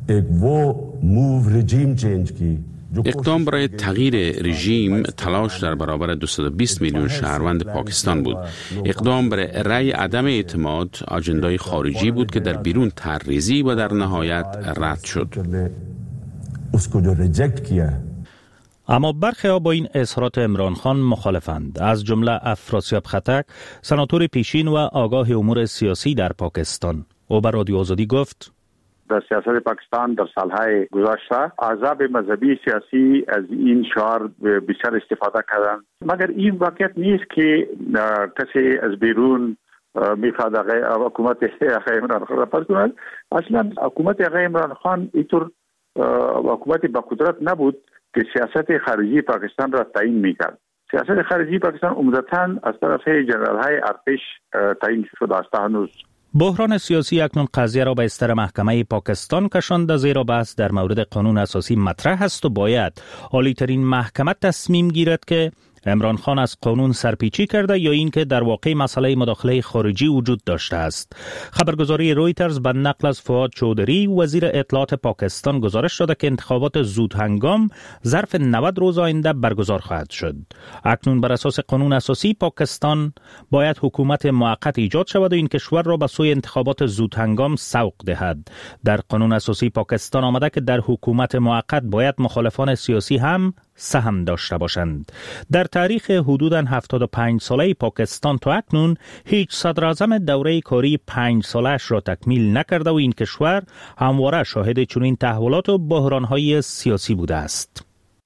Speaker 18: اقدام برای تغییر رژیم تلاش در برابر 220 میلیون شهروند پاکستان بود. اقدام برای رأی عدم اعتماد اجندای خارجی بود که در بیرون طرح‌ریزی و در نهایت رد شد.
Speaker 6: اما برخی ها با این اظهارات عمران خان مخالفند، از جمله افراسیاب خطک، سناتور پیشین و آگاه امور سیاسی در پاکستان. او به رادیو آزادی گفت:
Speaker 4: در سیاست پاکستان در سالهای گذشته احزاب مذهبی سیاسی از این شعار بسیار استفاده کردند، مگر این واقعیت نیست که کسی از بیرون میخواد حکومت آقای عمران خان را پس کند. اصلا حکومت آقای عمران خان اینطور حکومت با قدرت نبود که سیاست خارجی پاکستان را تعیین میکرد. سیاست خارجی پاکستان عمدتاً از طرف جنرال های ارتش تعیین شده است. هنوز
Speaker 6: بحران سیاسی اکنون قضیه را به استر محکمه پاکستان کشانده، زیرا بحث در مورد قانون اساسی مطرح است و باید عالی‌ترین محکمه تصمیم گیرد که عمران خان از قانون سرپیچی کرده یا اینکه در واقع مسئله مداخله خارجی وجود داشته است. خبرگزاری رویترز به نقل از فؤاد چودری وزیر اطلاعات پاکستان گزارش داده که انتخابات زودهنگام ظرف 90 روز آینده برگزار خواهد شد. اکنون بر اساس قانون اساسی پاکستان باید حکومت موقت ایجاد شود و این کشور را به سوی انتخابات زودهنگام سوق دهد. در قانون اساسی پاکستان آمده که در حکومت موقت باید مخالفان سیاسی هم سهم داشته باشند. در تاریخ حدوداً 75 ساله پاکستان تا اکنون هیچ صدراعظم دوره کاری 5 سالش را تکمیل نکرده و این کشور همواره شاهد چنین تحولات و بحران‌های سیاسی بوده است.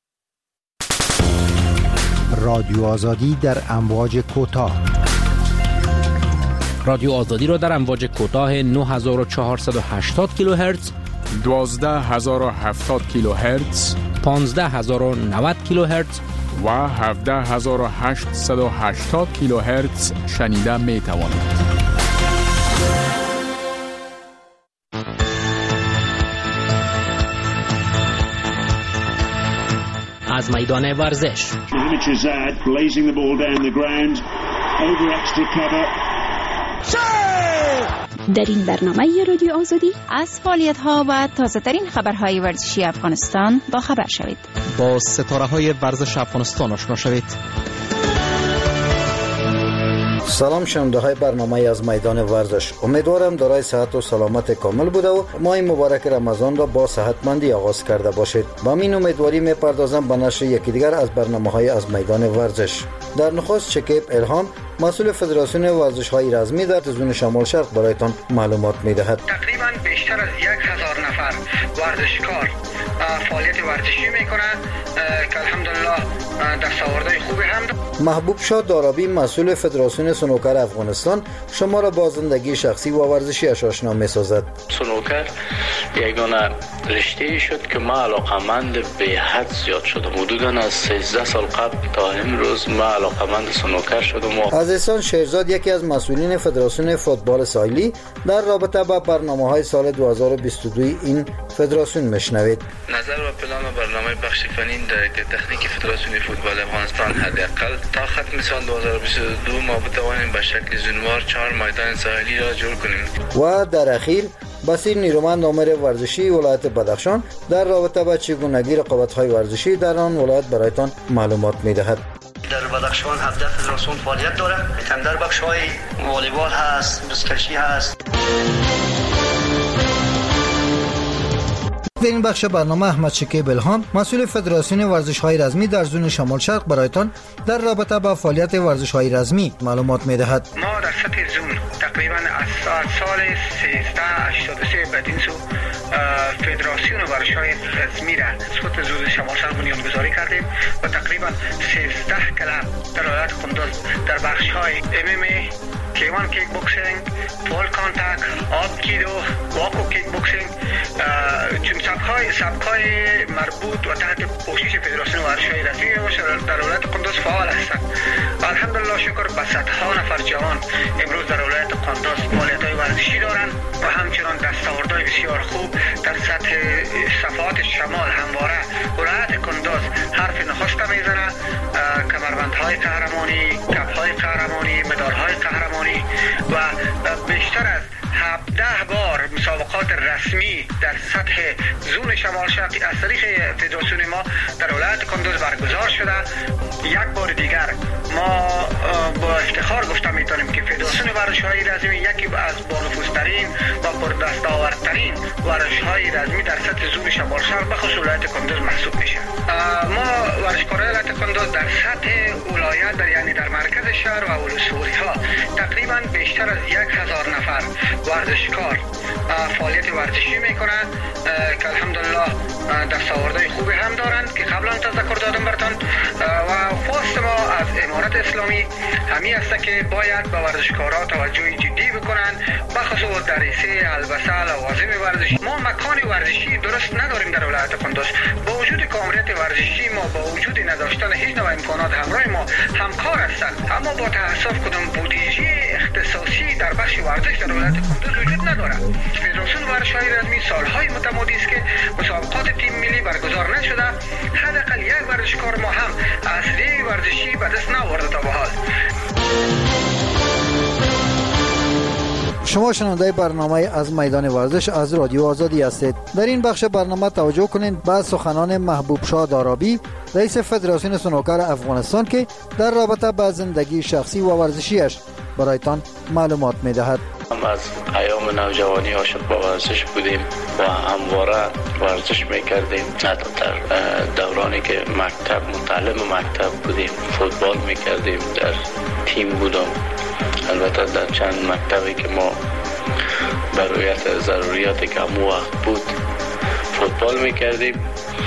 Speaker 7: رادیو آزادی در امواج کوتاه.
Speaker 9: رادیو آزادی را در امواج کوتاه 9480 کیلوهرتز،
Speaker 8: 12070 کیلوهرتز،
Speaker 9: 15090 کیلوهرتز
Speaker 8: و 17880 کیلوهرتز شنیده می توانید.
Speaker 9: از میدان ورزش.
Speaker 12: در این برنامه رادیو آزادی از فعالیت‌ها و تازه‌ترین خبرهای ورزشی افغانستان با خبر شوید.
Speaker 7: با ستاره‌های ورزش افغانستان آشنا شوید.
Speaker 24: سلام شنونده برنامه از میدان ورزش. امیدوارم دارای صحت و سلامت کامل بوده و ماه مبارک رمضان را با صحتمندی آغاز کرده باشید. با این امیدواری میپردازم به نشر یکی دیگر از برنامه‌های از میدان ورزش. در نخست شکیب الهام مسئول فدراسیون ورزش‌های رزمی در زون شمال شرق برایتان معلومات می‌دهد.
Speaker 25: تقریباً بیشتر از 1000 نفر ورزشکار فعالیت ورزشی میکنند که الحمدلله دستاوردهای خوبی هم دارند.
Speaker 24: محبوب شاه دارابی مسئول فدراسیون سنوکر افغانستان شما را با زندگی شخصی و ورزشی آشنا می‌سازد.
Speaker 26: سنوکر یگانه رشته شد که ما علاقمند به حد زیاد شدم. حدوداً از 13 سال قبل تا امروز ما علاقمند سنوکر شدم.
Speaker 24: از احسان شیرزاد یکی از مسئولین فدراسیون فوتبال ساحلی در رابطه با برنامه‌های سال 2022 این فدراسیون میشنوید.
Speaker 26: نظر و پلان و برنامه بخش فنی در که تکنیک فدراسیون فوتبال افغانستان حداقل تا ختم سال 2022 ما بتوانیم به شکل زونوار 4 میدان ساحلی را جور کنیم.
Speaker 24: و در اخیر بصیر نیرومند امور ورزشی ولایت بدخشان در رابطه با چگونگی رقابت‌های ورزشی در آن ولایت برایتان معلومات می‌دهد.
Speaker 27: در بدخشان 17 فدراسیون فعالیت داره. در بخش‌های والیبال هست، بسکشی هست.
Speaker 24: در این بخش برنامه احمد شکیب الهام مسئول فدراسیون ورزش‌های رزمی در زون شمال شرق برایتان در رابطه با فعالیت ورزش‌های رزمی معلومات می‌دهد.
Speaker 25: ما در سطح زون تقریبا از سال 1383 بدین سو فدراسیون ورزش‌های رزمی را سطح زون شمال شرق بنیانگذاری کردیم و تقریبا 13 کلب در ولایت قندوز در بخش‌های MMA، کیوان کیک بوکسینگ، پول کانتاکت، آب کیدو، واکو کیک بوکسینگ چون سبک‌های مربوط و تحت پوشش فدراسیون ورزش‌های رزمی در ولایت قندوز فعال هستند. الحمدلله شکر به صدها نفر جوان امروز در ولایت قندوز فعالیت‌های ورزشی دارند و همچنان دستاوردهای بسیار خوب در سطح صفحات شمال همواره ولایت قندوز حرف نخست میزنه. کمربندهای قهرمانی، کپ‌های قهرمانی، مدال‌های قهرمانی و بیشتر از 17 بار مسابقات رسمی در سطح زون شمال شرقی از طریق فدراسیون ما در ولایت قندوز برگزار شده. یک بار دیگر ما با افتخار گفته میتونیم که فدراسیون فدراسیون ورزش‌های رزمی یکی از بانفوذترین و پردستاوردترین ورزش‌های رزمی در سطح زون شمال شرق به خصوص ولایت کندوز محسوب میشه. ما ورزشکاران ولایت کندوز در سطح ولایت یعنی در مرکز شهر و ولسوالی‌ها تقریبا بیشتر از 1000 نفر ورزشکار فعالیت ورزشی میکنند که الحمدلله دستاوردهای خوبی هم دارند که قبلا تذکر دادم براتون. و خواست ما از امارت اسلامی همین است که باید به ورزشکاران توجه جدی بکنند، بخصوص در حیطه البسه لوازم ورزشی. ما مکان ورزشی درست نداریم در ولایت کندوز. با وجود کامریت ورزشی ما، با وجود نداشتن هیچ نوع امکانات همراه ما همکار هستند، اما با تاسف کدام بودجه اختصاصی در بخش ورزش در ولایت کندوز وجود ندارد. فدراسیون ورزش‌های رزمی سالهای متمادی است که مسابقات تیم ملی برگزار نشده. حداقل یک ورزشکار ما هم اسلحه ورزشی به دست نآورده تا به حال.
Speaker 24: شما شنونده برنامه از میدان ورزش از رادیو آزادی هستید. در این بخش برنامه توجه کنید به سخنان محبوب شاه دارابی، رئیس فدراسیون سنوکر افغانستان که در رابطه با زندگی شخصی و ورزشیش برایتان معلومات می‌دهد.
Speaker 3: از ایام نوجوانی عاشق به ورزش بودیم و همواره ورزش میکردیم. حتی در دورانی که مطالب مکتب بودیم فوتبال میکردیم، در تیم بودم. البته در چند مکتبی که ما برایت ضروریاتی که همون وقت بود فوتبال میکردیم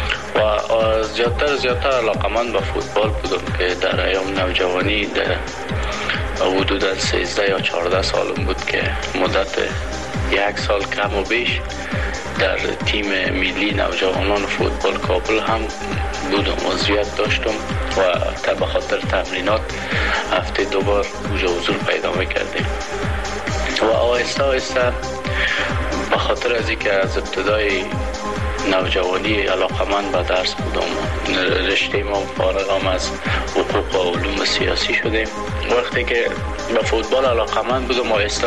Speaker 3: و زیادتر علاقمند به فوتبال بودم که در ایام نوجوانی در حدود 13 یا 14 سالم بود که مدت 1 سال کم و بیش در تیم ملی نوجوانان فوتبال کابل هم بودم، عضویت داشتم و به خاطر تمرینات هفته 2 بار حضور پیدا میکردیم و آهسته به خاطر از اینکه از ابتدای نوجوانی علاقمند به درس بودم، رشته ما فارغ از حقوق و علوم سیاسی شدیم. وقتی که به فوتبال علاقمند بودم آهسته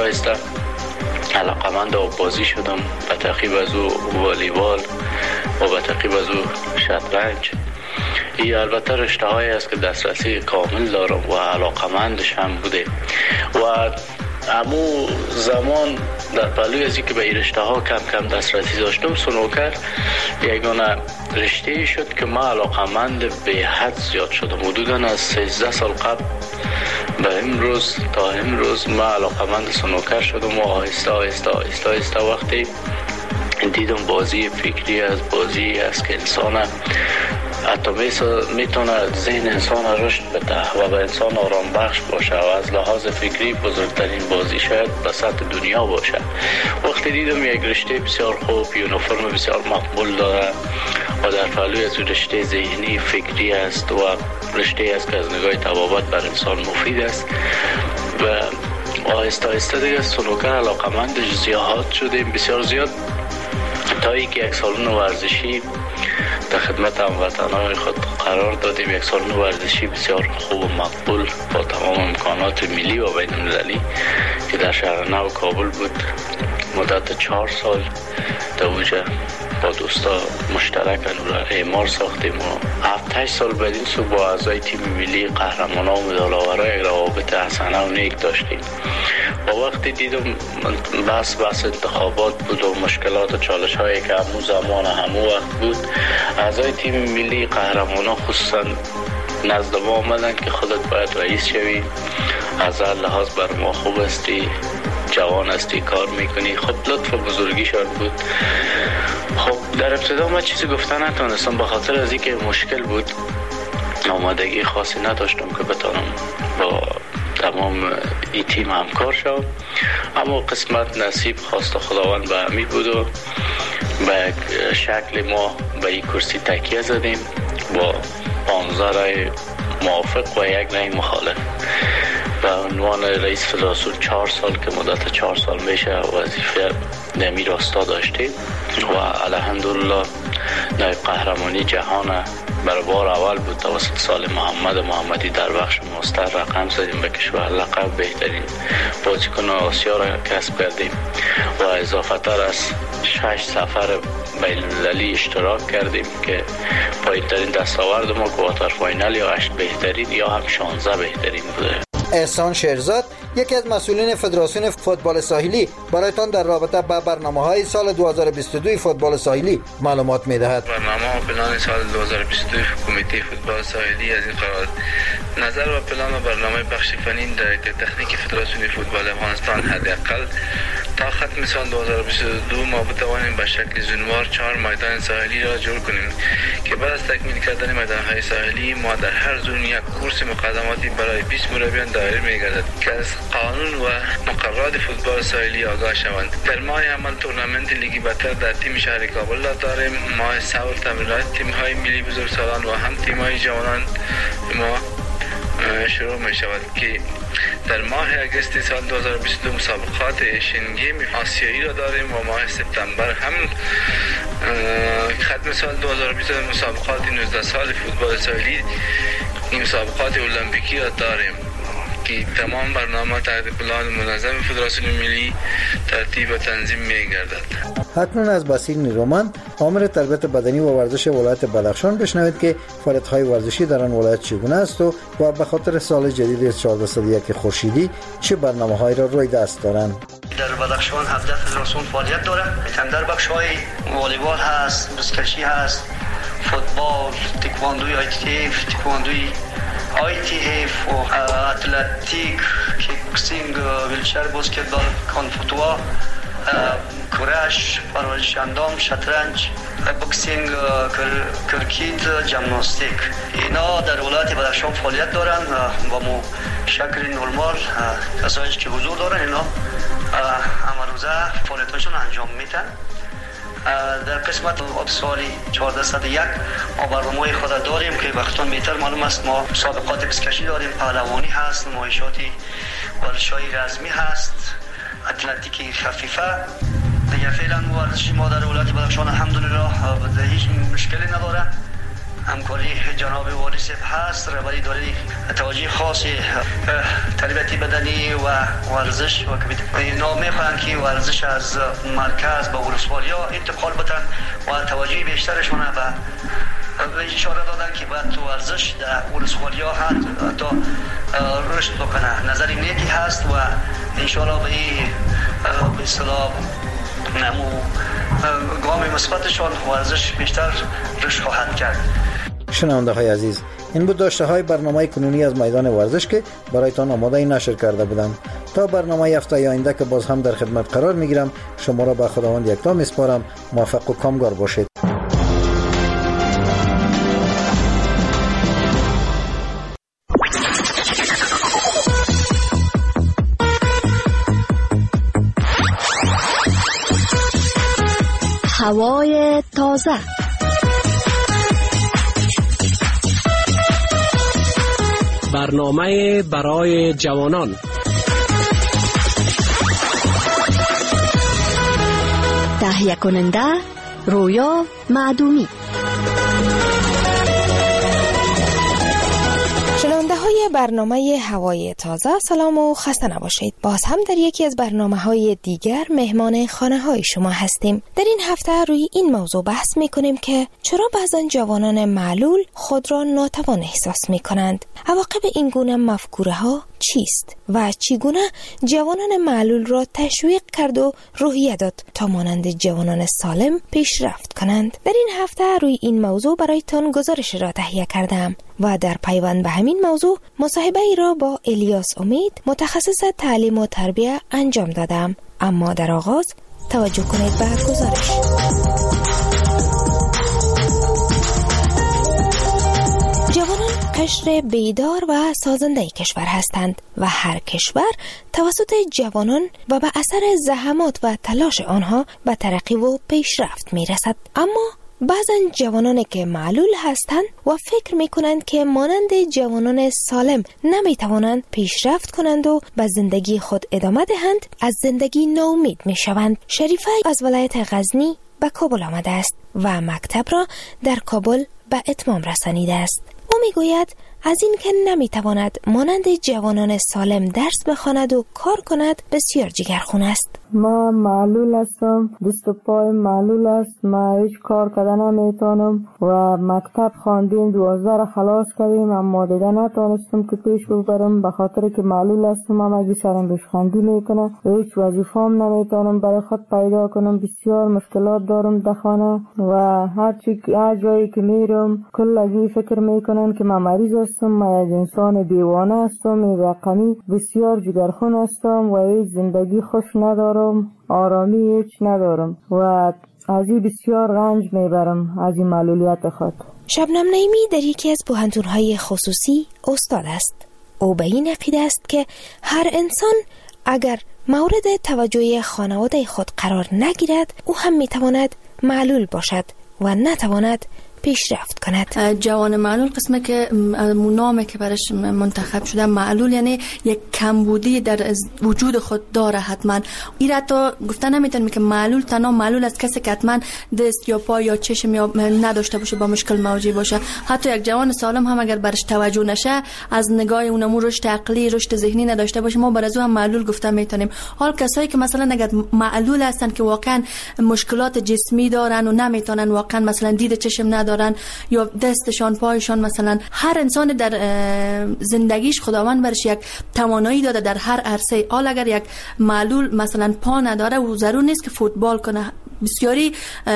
Speaker 3: علاقمند آببازی شدم، به تعقیب از او والیبال و به تعقیب از او شطرنج. این البته رشته هایی است که دسترسی کامل دارم و علاقمندش هم بوده و امو زمان در پهلوی از اینکه به این رشته ها کم کم دسترسی داشتم، سنوکر یگانه رشته شد که ما علاقمند به حد زیاد شدم. حدوداً از 13 سال قبل به امروز تا امروز ما علاقمند سنوکر شدم و آهسته وقتی دیدم بازی فکری از بازی است که انسان حتی میتونه ذهن انسان رشد بده و به انسان آرام بخش باشه و از لحاظ فکری بزرگترین بازی شاید به سطح دنیا باشه. وقتی دیدم یک رشته بسیار خوب، یونیفرم بسیار مقبول داره و در پهلوی از رشته ذهنی فکری است و رشته است که از نگاه طبابت بر انسان مفید است و آهسته دیگه سنوکر علاقمندش زیاد شدیم، بسیار زیاد، تا اینکه 1 سالن ورزشی در خدمت هموطنان خود قرار دادیم. 1 سالن ورزشی بسیار خوب و مقبول با تمام امکانات ملی و بین المللی که در شهر نو کابل بود. مدت 4 سال در اوجه با دوستا مشترک را اعمار ساختیم و 7-8 سال بعد این سو با اعضای تیم ملی قهرمانان و مدال‌آورای روابط حسنه و نیک داشتیم. با وقتی دیدم بس انتخابات بود و مشکلات و چالش هایی که همون زمان همون وقت بود، اعضای تیم ملی قهرمانان خصوصا نزد ما آمدن که خودت باید رئیس شوی، از هر لحاظ بر ما خوب استی، جوان هستی، کار میکنی. خب لطف و بزرگی شد بود. خب در ابتدا من چیزی گفتن نتونستم به خاطر از اینکه مشکل بود، آمادگی خاصی نداشتم که بتونم با تمام این تیم همکار شد. اما قسمت نصیب خواست خداوند به همی بود و به شکل ما به این کرسی تکیه زدیم با 15 رای موافق و 1 رای مخالف. به عنوان رئیس فدراسیون 4 سال که مدت 4 سال میشه وظیفه نمی راستا داشتیم و الحمدلله نایب قهرمانی جهان برای بار اول بود توسط سال محمدی در بخش مستر رقم زدیم به کشور. لقب بهترین بازیکن آسیا را کسب کردیم و اضافه تر از 6 سفر بین المللی اشتراک کردیم که پایین‌ترین دستاورد ما کوارتر فاینال یا 8 بهترین یا هم 16 بهترین بوده.
Speaker 24: احسان شیرزاد یکی از مسئولین فدراسیون فوتبال ساحلی برایتان در رابطه با برنامه‌های سال 2022 فوتبال ساحلی معلومات می‌دهد.
Speaker 3: برنامه و پلان سال 2022 کمیته فوتبال ساحلی از این قرار نظر و پلان و برنامه بخش فنی دایرکتور تکنیک فدراسیون فوتبال افغانستان حداقل تا ختم سال 2022 ما بتوانیم به شکل زونوار 4 میدان ساحلی را جور کنیم که بعد از تکمیل کردن میدان‌های ساحلی ما در هر زون یک کورس مقدماتی برای 20 مربیان دایر می‌گردد که از قانون و مقررات فوتبال ساحلی آگاه شوند. در ماه عمل تورنمنت لیگ برتر در تیم شهر کابل را داریم. ماه سال تمرینات تیم‌های ملی بزرگسالان و هم تیم‌های جوانان ما شروع می شود که در ماه اگست سال 2022 مسابقات ایشین گیم آسیایی را داریم و ماه سپتامبر هم ختم سال 2022 مسابقات 19 سال فوتبال ساحلی این مسابقات المپیکی را داریم که تمام برنامه تحت پلان منظم فدراسیون ملی ترتیب و تنظیم می گردد.
Speaker 24: حتما از بصیر نیرومند آمر تربیت بدنی و ورزش ولایت بدخشان بشنوید که فعالیت‌های ورزشی در آن ولایت چگونه است و به خاطر سال جدید 1401 خورشیدی چه برنامه‌هایی را روی دست دارند.
Speaker 27: در بدخشان 17 فدراسیون فعالیت داره. در بخش‌های والیبال هست، بسکشی هست، فوتبال، تکواندوی آیتیف، تکواندوی ITF و اتلتیک، کیک بوکسینگ، ویلچر بسکتبال، کانفوتوا، کرش، پرورش اندام، شطرنج، بوکسینگ، کرکیت، جمناستیک. اینا در ولایت بدخشان فعالیت دارن با مو شکل نورمال کسایی که حضور دارن اینا امروزه فعالیتاشون انجام میدن. در قسمت سالی 1401 ما برنامه خود داریم که وقتان بهتر معلوم است. ما مسابقات بسکشی داریم، پهلوانی هست، نمایشاتی ورزش‌های رزمی هست، اتلتیک خفیفه. دیگه فعلا ورزشی ما در ولایت بدخشان الحمدلله هیچ مشکلی نداره. همکاری جناب والی صاحب هست، رهبری داره توجه خاصی تربیت بدنی و ورزش و اینا میخوان که ورزش از مرکز به ولسوالی‌ها انتقال بدن و توجه بیشترشون به اشاره دادن که باید تو ورزش در ولسوالی‌ها حتی رشد بکنه. نظری نیکی هست و انشاءالله به این به اصطلاح نمو گام مثبتشان ورزش بیشتر رشد خواهد کرد.
Speaker 24: شنونده های عزیز، این بود داشته های برنامه کنونی از میدان ورزش که برایتان آماده نشر کرده بودم. تا برنامه هفته آینده که باز هم در خدمت قرار میگیرم، شما را به خداوند یکتا میسپارم. موفق و کامگار باشید.
Speaker 12: هوای تازه،
Speaker 5: برنامه برای جوانان،
Speaker 12: تهیه کننده رویا معدومی.
Speaker 10: شنونده‌های برنامه هوای تازه، سلام و خسته نباشید. باز هم در یکی از برنامه‌های دیگر مهمان خانه‌های شما هستیم. در این هفته روی این موضوع بحث می‌کنیم که چرا بعضن جوانان معلول خود را ناتوان احساس می‌کنند. عواقب این گونه مفکوره‌ها چیست و چگونه جوانان معلول را تشویق کرد و روحیه داد تا مانند جوانان سالم پیشرفت کنند. در این هفته روی این موضوع برایتان گزارش را تهیه کردم و در پیوند به همین موضوع مصاحبه ای را با الیاس امید، متخصص تعلیم و تربیت انجام دادم. اما در آغاز توجه کنید به گزارش. جوانان قشر بیدار و سازنده کشور هستند و هر کشور توسط جوانان و به اثر زحمات و تلاش آنها به ترقی و پیشرفت می رسد. اما بعضن جوانانی که معلول هستند و فکر می کنند که مانند جوانان سالم نمی توانند پیشرفت کنند و به زندگی خود ادامه دهند، از زندگی ناامید می شوند. شریفه از ولایت غزنی به کابل آمده است و مکتب را در کابل به اتمام رسانیده است. او می گوید از این که نمیتواند مانند جوانان سالم درس بخواند و کار کند بسیار جگرخون است.
Speaker 11: ما معلول هستم، دست و پای معلول است، ما هیچ کار کردن نمیتونم و مکتب خواندیم 12 را خلاص کردیم اما دیگه نتونستم که پیش ببرم به خاطر که معلول هستم. اگه سرم بشخندی میکنه هیچ وظیفه‌ام نمیتونم برای خود پیدا کنم، بسیار مشکلات دارم در خانه و هر جایی که میرم کلگی فکر میکنن که من مریض هستم، من یک انسان دیوانه هستم، رقمی بسیار جگرخون هستم و هیچ زندگی خوش ندارم، آرامی هیچ ندارم و از این بسیار رنج میبرم از این معلولیت خود.
Speaker 10: شبنم نعیمی در یکی از پوهنتون‌های خصوصی استاد است. او به این عقیده است که هر انسان اگر مورد توجه خانواده خود قرار نگیرد او هم میتواند معلول باشد و نتواند پیشرفت کند.
Speaker 13: جوان معلول قسمه که نامی که برش منتخب شده معلول یعنی یک کمبودی در وجود خود داره حتما. این را تو گفتن نمیتونیم که معلول تنها معلول است کسی که حتما دست یا پا یا چشم یا نداشته باشه با مشکل مواجه باشه. حتی یک جوان سالم هم اگر برش توجه نشه از نگاه اونمو رشد عقلی رشد ذهنی نداشته باشه ما برای هم معلول گفتن میتونیم. حال کسایی که مثلا اگر معلول هستن که واقعا مشکلات جسمی دارن و نمیتونن واقعا مثلا دید چشم ندارن یا دستشان پایشان مثلا هر انسان در زندگیش خداوند برش یک توانایی داده در هر عرصه. حال اگر یک معلول مثلا پا نداره و ضرور نیست که فوتبال کنه، بسیاری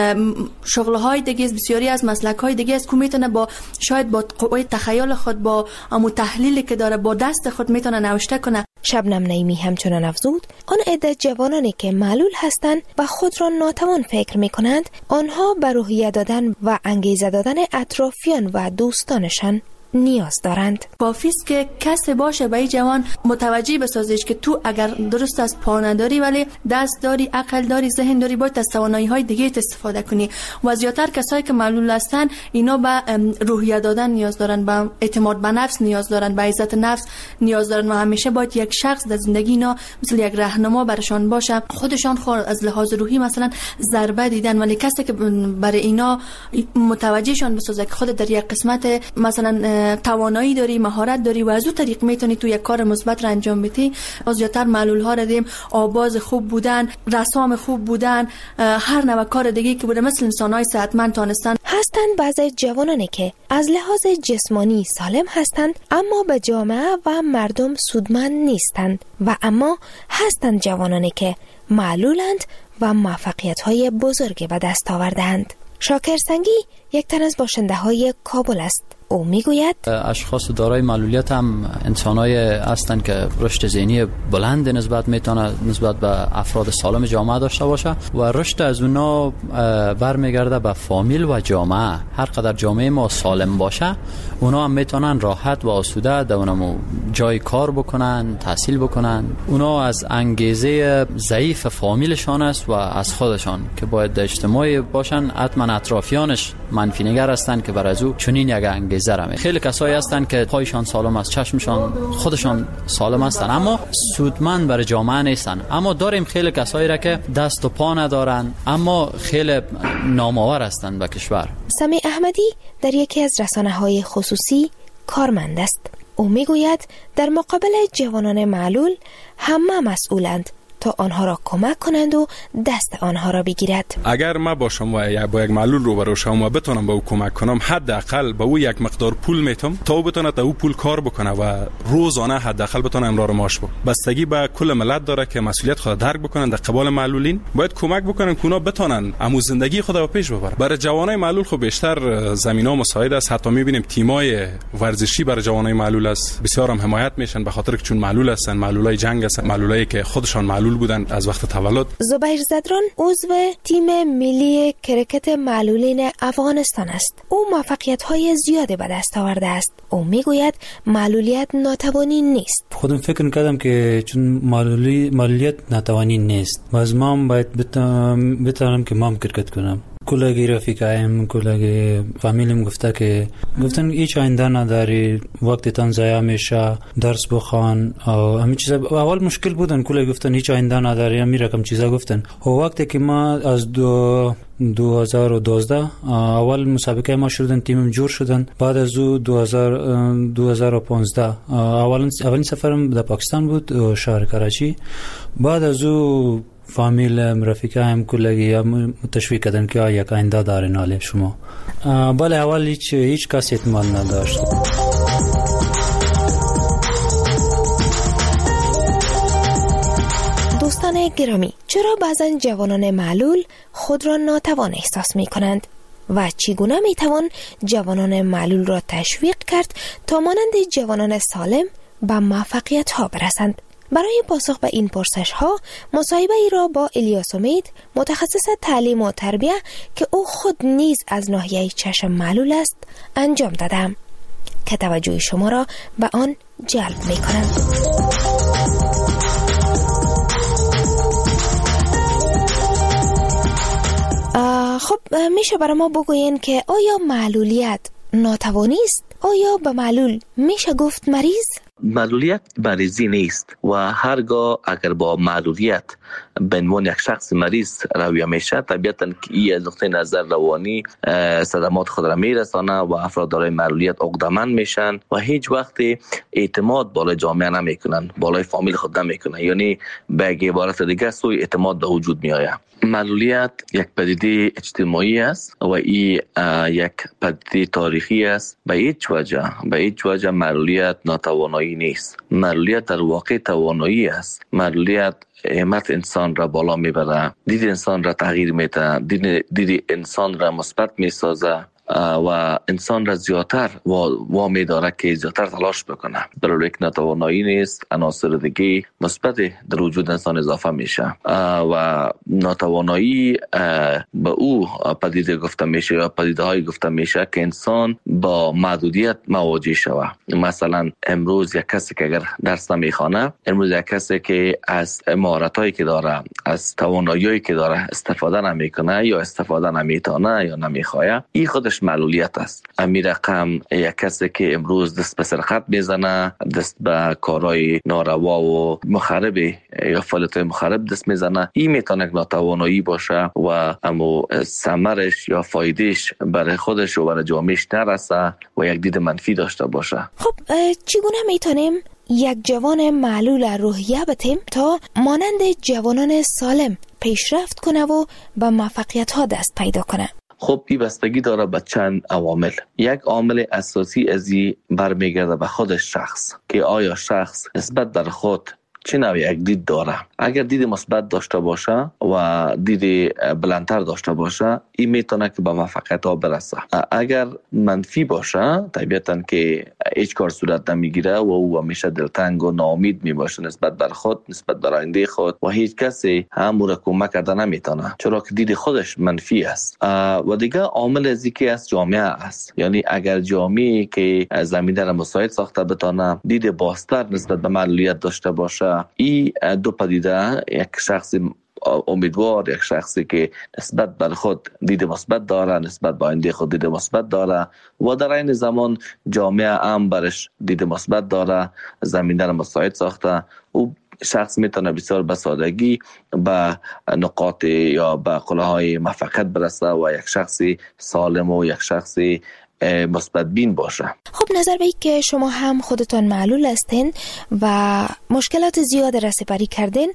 Speaker 13: شغل‌های دیگه است، بسیاری از مسلک‌های دیگه است که میتونه با شاید با قوه تخیل خود با امو تحلیلی که داره با دست خود میتونه نوشته کنه.
Speaker 10: شبنم نعیمی همچنان افزود آن عده جوانانی که معلول هستند و خود را ناتوان فکر می‌کنند آنها به روحیه دادن و انگیزه دادن اطرافیان و دوستانشان نیاز دارند.
Speaker 13: کافیست که کسی باشه به این جوان متوجه بسازیش که تو اگر درست از پا نداری ولی دست داری، عقل داری، ذهن داری، باید از توانایی‌های دیگه استفاده کنی. و زیاتر کسایی که معلول هستن اینا به روحیه دادن نیاز دارن، به اعتماد به نفس نیاز دارن، به عزت نفس نیاز دارن و همیشه باید یک شخص در زندگی اینا مثل یک راهنما برشان باشه. خودشان از لحاظ روحی مثلا ضربه دیدن ولی کسی که برای اینا متوجهشان بسازه که خود در یک قسمت مثلا توانایی داری، مهارت داری و از اون طریق میتونی تو یک کار مثبت را انجام بدی. از زیاتر معلول ها را دیم آواز خوب بودن، رسام خوب بودن، هر نوع کار دیگه که بوده مثل انسان‌های صحتمند تانستن.
Speaker 10: هستند بعضی جوانانی که از لحاظ جسمانی سالم هستند اما به جامعه و مردم سودمند نیستند و اما هستند جوانانی که معلولند و موفقیت‌های بزرگی به دست آوردند. شاکر سنگی یک تن از باشنده‌های کابل است. او میگوید
Speaker 14: اشخاص دارای معلولیت هم انسانای هستند که رشد ذهنی بلند نسبت به افراد سالم جامعه داشته باشه و رشد از اونا برمیگرده به فامیل و جامعه. هر قدر جامعه ما سالم باشه اونا هم میتونن راحت و آسوده در اونمو جای کار بکنن، تحصیل بکنن. اونا از انگیزه ضعیف فامیلشان است و از خودشان که باید در اجتماعی باشن. حتما اطرافیانش منفی نگر هستند که برای او چنین یک انگیزه رمه. خیلی کسایی هستند که پایشان سالم است، چشمشان خودشان سالم هستند اما سودمند برای جامعه نیستن. اما داریم خیلی کسایی را که دست و پا ندارن اما خیلی نامآور هستند به کشور.
Speaker 10: سمیع احمدی در یکی از رسانه‌های خصوصی کارمند است. او میگوید در مقابل جوانان معلول همه مسئولند تا آنها را کمک کنند و دست آنها را بگیرد.
Speaker 15: اگر ما باشم و با یک معلول روبرو شم و بتونم به او کمک کنم، حداقل به او یک مقدار پول میتم تا او بتونه تا او پول کار بکنه و روزانه حداقل بتونه امرار معاش بده. بستگی به کل ملت داره که مسئولیت خود درک بکنن. در قبال معلولین باید کمک بکنن که اونا بتونن امو زندگی خود رو پیش ببرن. برای جوانای معلول خب بیشتر زمینا مساعد است. حتی میبینیم تیمای ورزشی برای جوانای معلول است، بسیار هم حمایت میشن به خاطر که چون معلول هستن، معلولای جنگ هستن، معلولایی که خودشان معلول بودن از وقت تولد.
Speaker 10: زبیر زدران عضو تیم ملی کرکت معلولین افغانستان است. او موفقیت‌های زیادی به دست آورده است. او میگوید معلولیت ناتوانی نیست.
Speaker 16: خودم فکر کردم که چون معلولیت ناتوانی نیست و از ما باید بتونم که ما کرکت کنم. کلگی رفیقایم کلگی فامیلیم گفتن هیچ آینده نداری، وقتتان ضایع میشه، درس بخوان و همین چیزا. اول مشکل بودن، کلگی گفتن هیچ آینده نداری، همین رقم چیزا گفتن. و وقتی که ما از 2012 اول مسابقه ما شدن، تیمم جور شدن. بعد از 2015 اولین سفرم در پاکستان بود، شهر کراچی. بعد از فامیل رفیقایم کلگی تشویق کردن که یک آینده دارین حاله شما. بله اول هیچ کسی اعتماد نداشت.
Speaker 10: دوستان گرامی، چرا بعضن جوانان معلول خود را ناتوان احساس می کنند و چگونه می توان جوانان معلول را تشویق کرد تا مانند جوانان سالم به موفقیت ها برسند؟ برای پاسخ به این پرسش ها مصاحبه ای را با الیاس امید، متخصص تعلیم و تربیه که او خود نیز از ناحیه چشم معلول است، انجام دادم که توجه شما را به آن جلب می کنم. خب میشه برای ما بگوین که آیا معلولیت ناتوانی است؟ آیا به معلول میشه گفت مریض؟
Speaker 2: معلولیت مریضی نیست و هرگاه اگر با معلولیت به عنوان یک شخص مریض رویه میشه، طبیعتاً که این از نقطه نظر روانی صدمات خود را میرسانه و افراد دارای معلولیت عقده‌مند میشن و هیچ وقت اعتماد بالای جامعه نمیکنن، بالای فامیل خود نمیکنن، یعنی به عبارت دیگه سوء اعتماد به وجود میآید. معلولیت یک پدیده اجتماعی است و این یک پدیده تاریخی است. به هیچ وجه معلولیت ناتوانایی نیست. معلولیت در واقع توانایی است. معلولیت همت انسان را بالا میبره، دید انسان را تغییر میده، دید انسان را مثبت میسازه و انسان را زیادتر وامی داره که زیادتر تلاش بکنه. برای یک ناتوانایی نیست، عناصر دیگه مثبت در وجود انسان اضافه میشه و ناتوانایی به او پدیده گفته میشه یا پدیده های گفته میشه که انسان با محدودیت مواجه شوه. مثلا امروز یک کسی که اگر درس نمیخوانه، امروز یک کسی که از مهارتایی که داره، از توانایی‌هایی که داره استفاده نمیکنه یا استفاده نمیتونه یا نمیخواه، این خودش معلولیت است. امی رقم یک کسی که امروز دست به سرقت میزنه، دست به کارهای ناروا و مخرب یا فعالیت‌های مخرب دست میزنه، این میتونه یک ناتوانایی باشه و اما ثمرش یا فایدهش برای خودش و برای جامعهش نرسه و یک دید منفی داشته باشه.
Speaker 10: خب چگونه میتونیم یک جوان معلول روحیه بتیم تا مانند جوانان سالم پیشرفت کنه و به موفقیت ها دست پیدا کنه؟
Speaker 2: خب این بستگی داره به چند عوامل. یک عامل اساسی از این برمیگرده به خود شخص که آیا شخص نسبت در خود چه نوع یک دید داره. اگر دید مثبت داشته باشه و دید بلندتر داشته باشه، این میتونه که به موفقیت ها برسه. اگر منفی باشه، طبیعتاً که هیچ کار صورت نمیگیره و او همیشه دلتنگ و ناامید میباشه نسبت بر خود، نسبت بر آینده خود و هیچ کسی هم او را کمک کرده نمیتونه، چرا که دید خودش منفی است. و دیگه عامل از اینکه از جامعه است، یعنی اگر جامعه که زمینه را مساعد ساخته بتونه دید بازتر نسبت به معلولیت داشته باشه، این دو پدیده، یک شخص امیدوار، یک شخصی که نسبت بر خود دید مثبت داره، نسبت به آینده خود دید مثبت داره و در این زمان جامعه هم برش دید مثبت داره، زمینه را مساعد ساخته، او شخص میتونه بسیار به سادگی به نقاط یا به قله‌های موفقیت برسه و یک شخصی سالم و یک شخصی مثبت بین باشه.
Speaker 10: خب نظر به این که شما هم خودتان معلول هستین و مشکلات زیاد را سپری کردین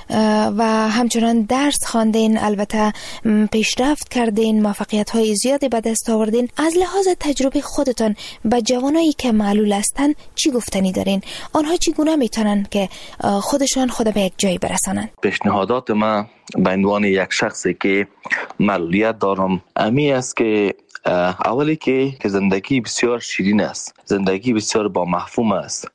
Speaker 10: و همچنان درس خواندین، البته پیشرفت کردین، موفقیت های زیادی به دست آوردین، از لحاظ تجربه خودتان به جوانایی که معلول هستن چی گفتنی دارین؟ آنها چگونه میتونن که خودشان خود به یک جایی برسانن؟
Speaker 2: پیشنهادات من به عنوان یک شخصی که معلولیت دارم امی است که اولی که زندگی بسیار شیرین است، زندگی بسیار با مفهوم است.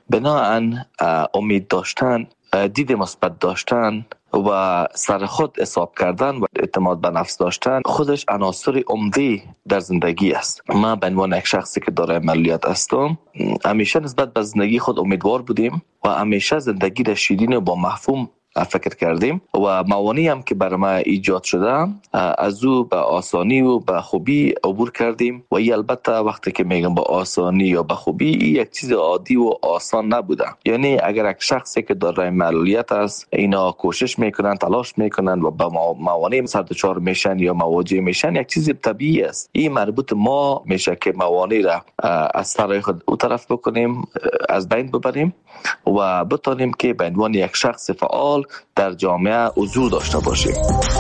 Speaker 2: بناهن امید داشتن، دید مثبت داشتن و سر خود حساب کردن و اعتماد به نفس داشتن خودش عناصر عمده در زندگی است. من به عنوان یک شخصی که دارای معلولیت هستم، همیشه نسبت به زندگی خود امیدوار بودیم و همیشه زندگی را شیرین و با مفهوم فکر کردیم و موانعی هم که برای ما ایجاد شده از او به آسانی و به خوبی عبور کردیم و البته وقتی که میگم با آسانی یا به خوبی یک چیز عادی و آسان نبوده. یعنی اگر یک شخصی که دارای معلولیت است اینا کوشش میکنن، تلاش میکنن و با موانع سر دچار میشن یا مواجه میشن، یک چیز طبیعی است. این مربوط ما میشه که موانع را از سر خود او طرف بکنیم، از بین ببریم و بتونیم که به عنوان یک شخص فعال در جامعه حضور داشته باشیم.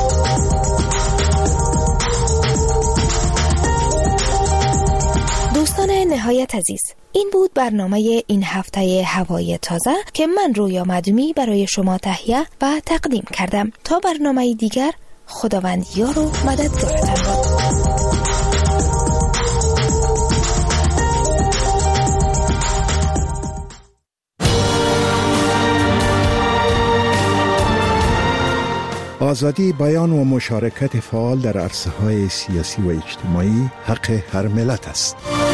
Speaker 10: دوستان نهایت عزیز، این بود برنامه این هفته هوای تازه که من رویا مدومی برای شما تهیه و تقدیم کردم. تا برنامه دیگر، خداوند یار و مددگارتان باد.
Speaker 7: آزادی بیان و مشارکت فعال در عرصه‌های سیاسی و اجتماعی حق هر ملت است.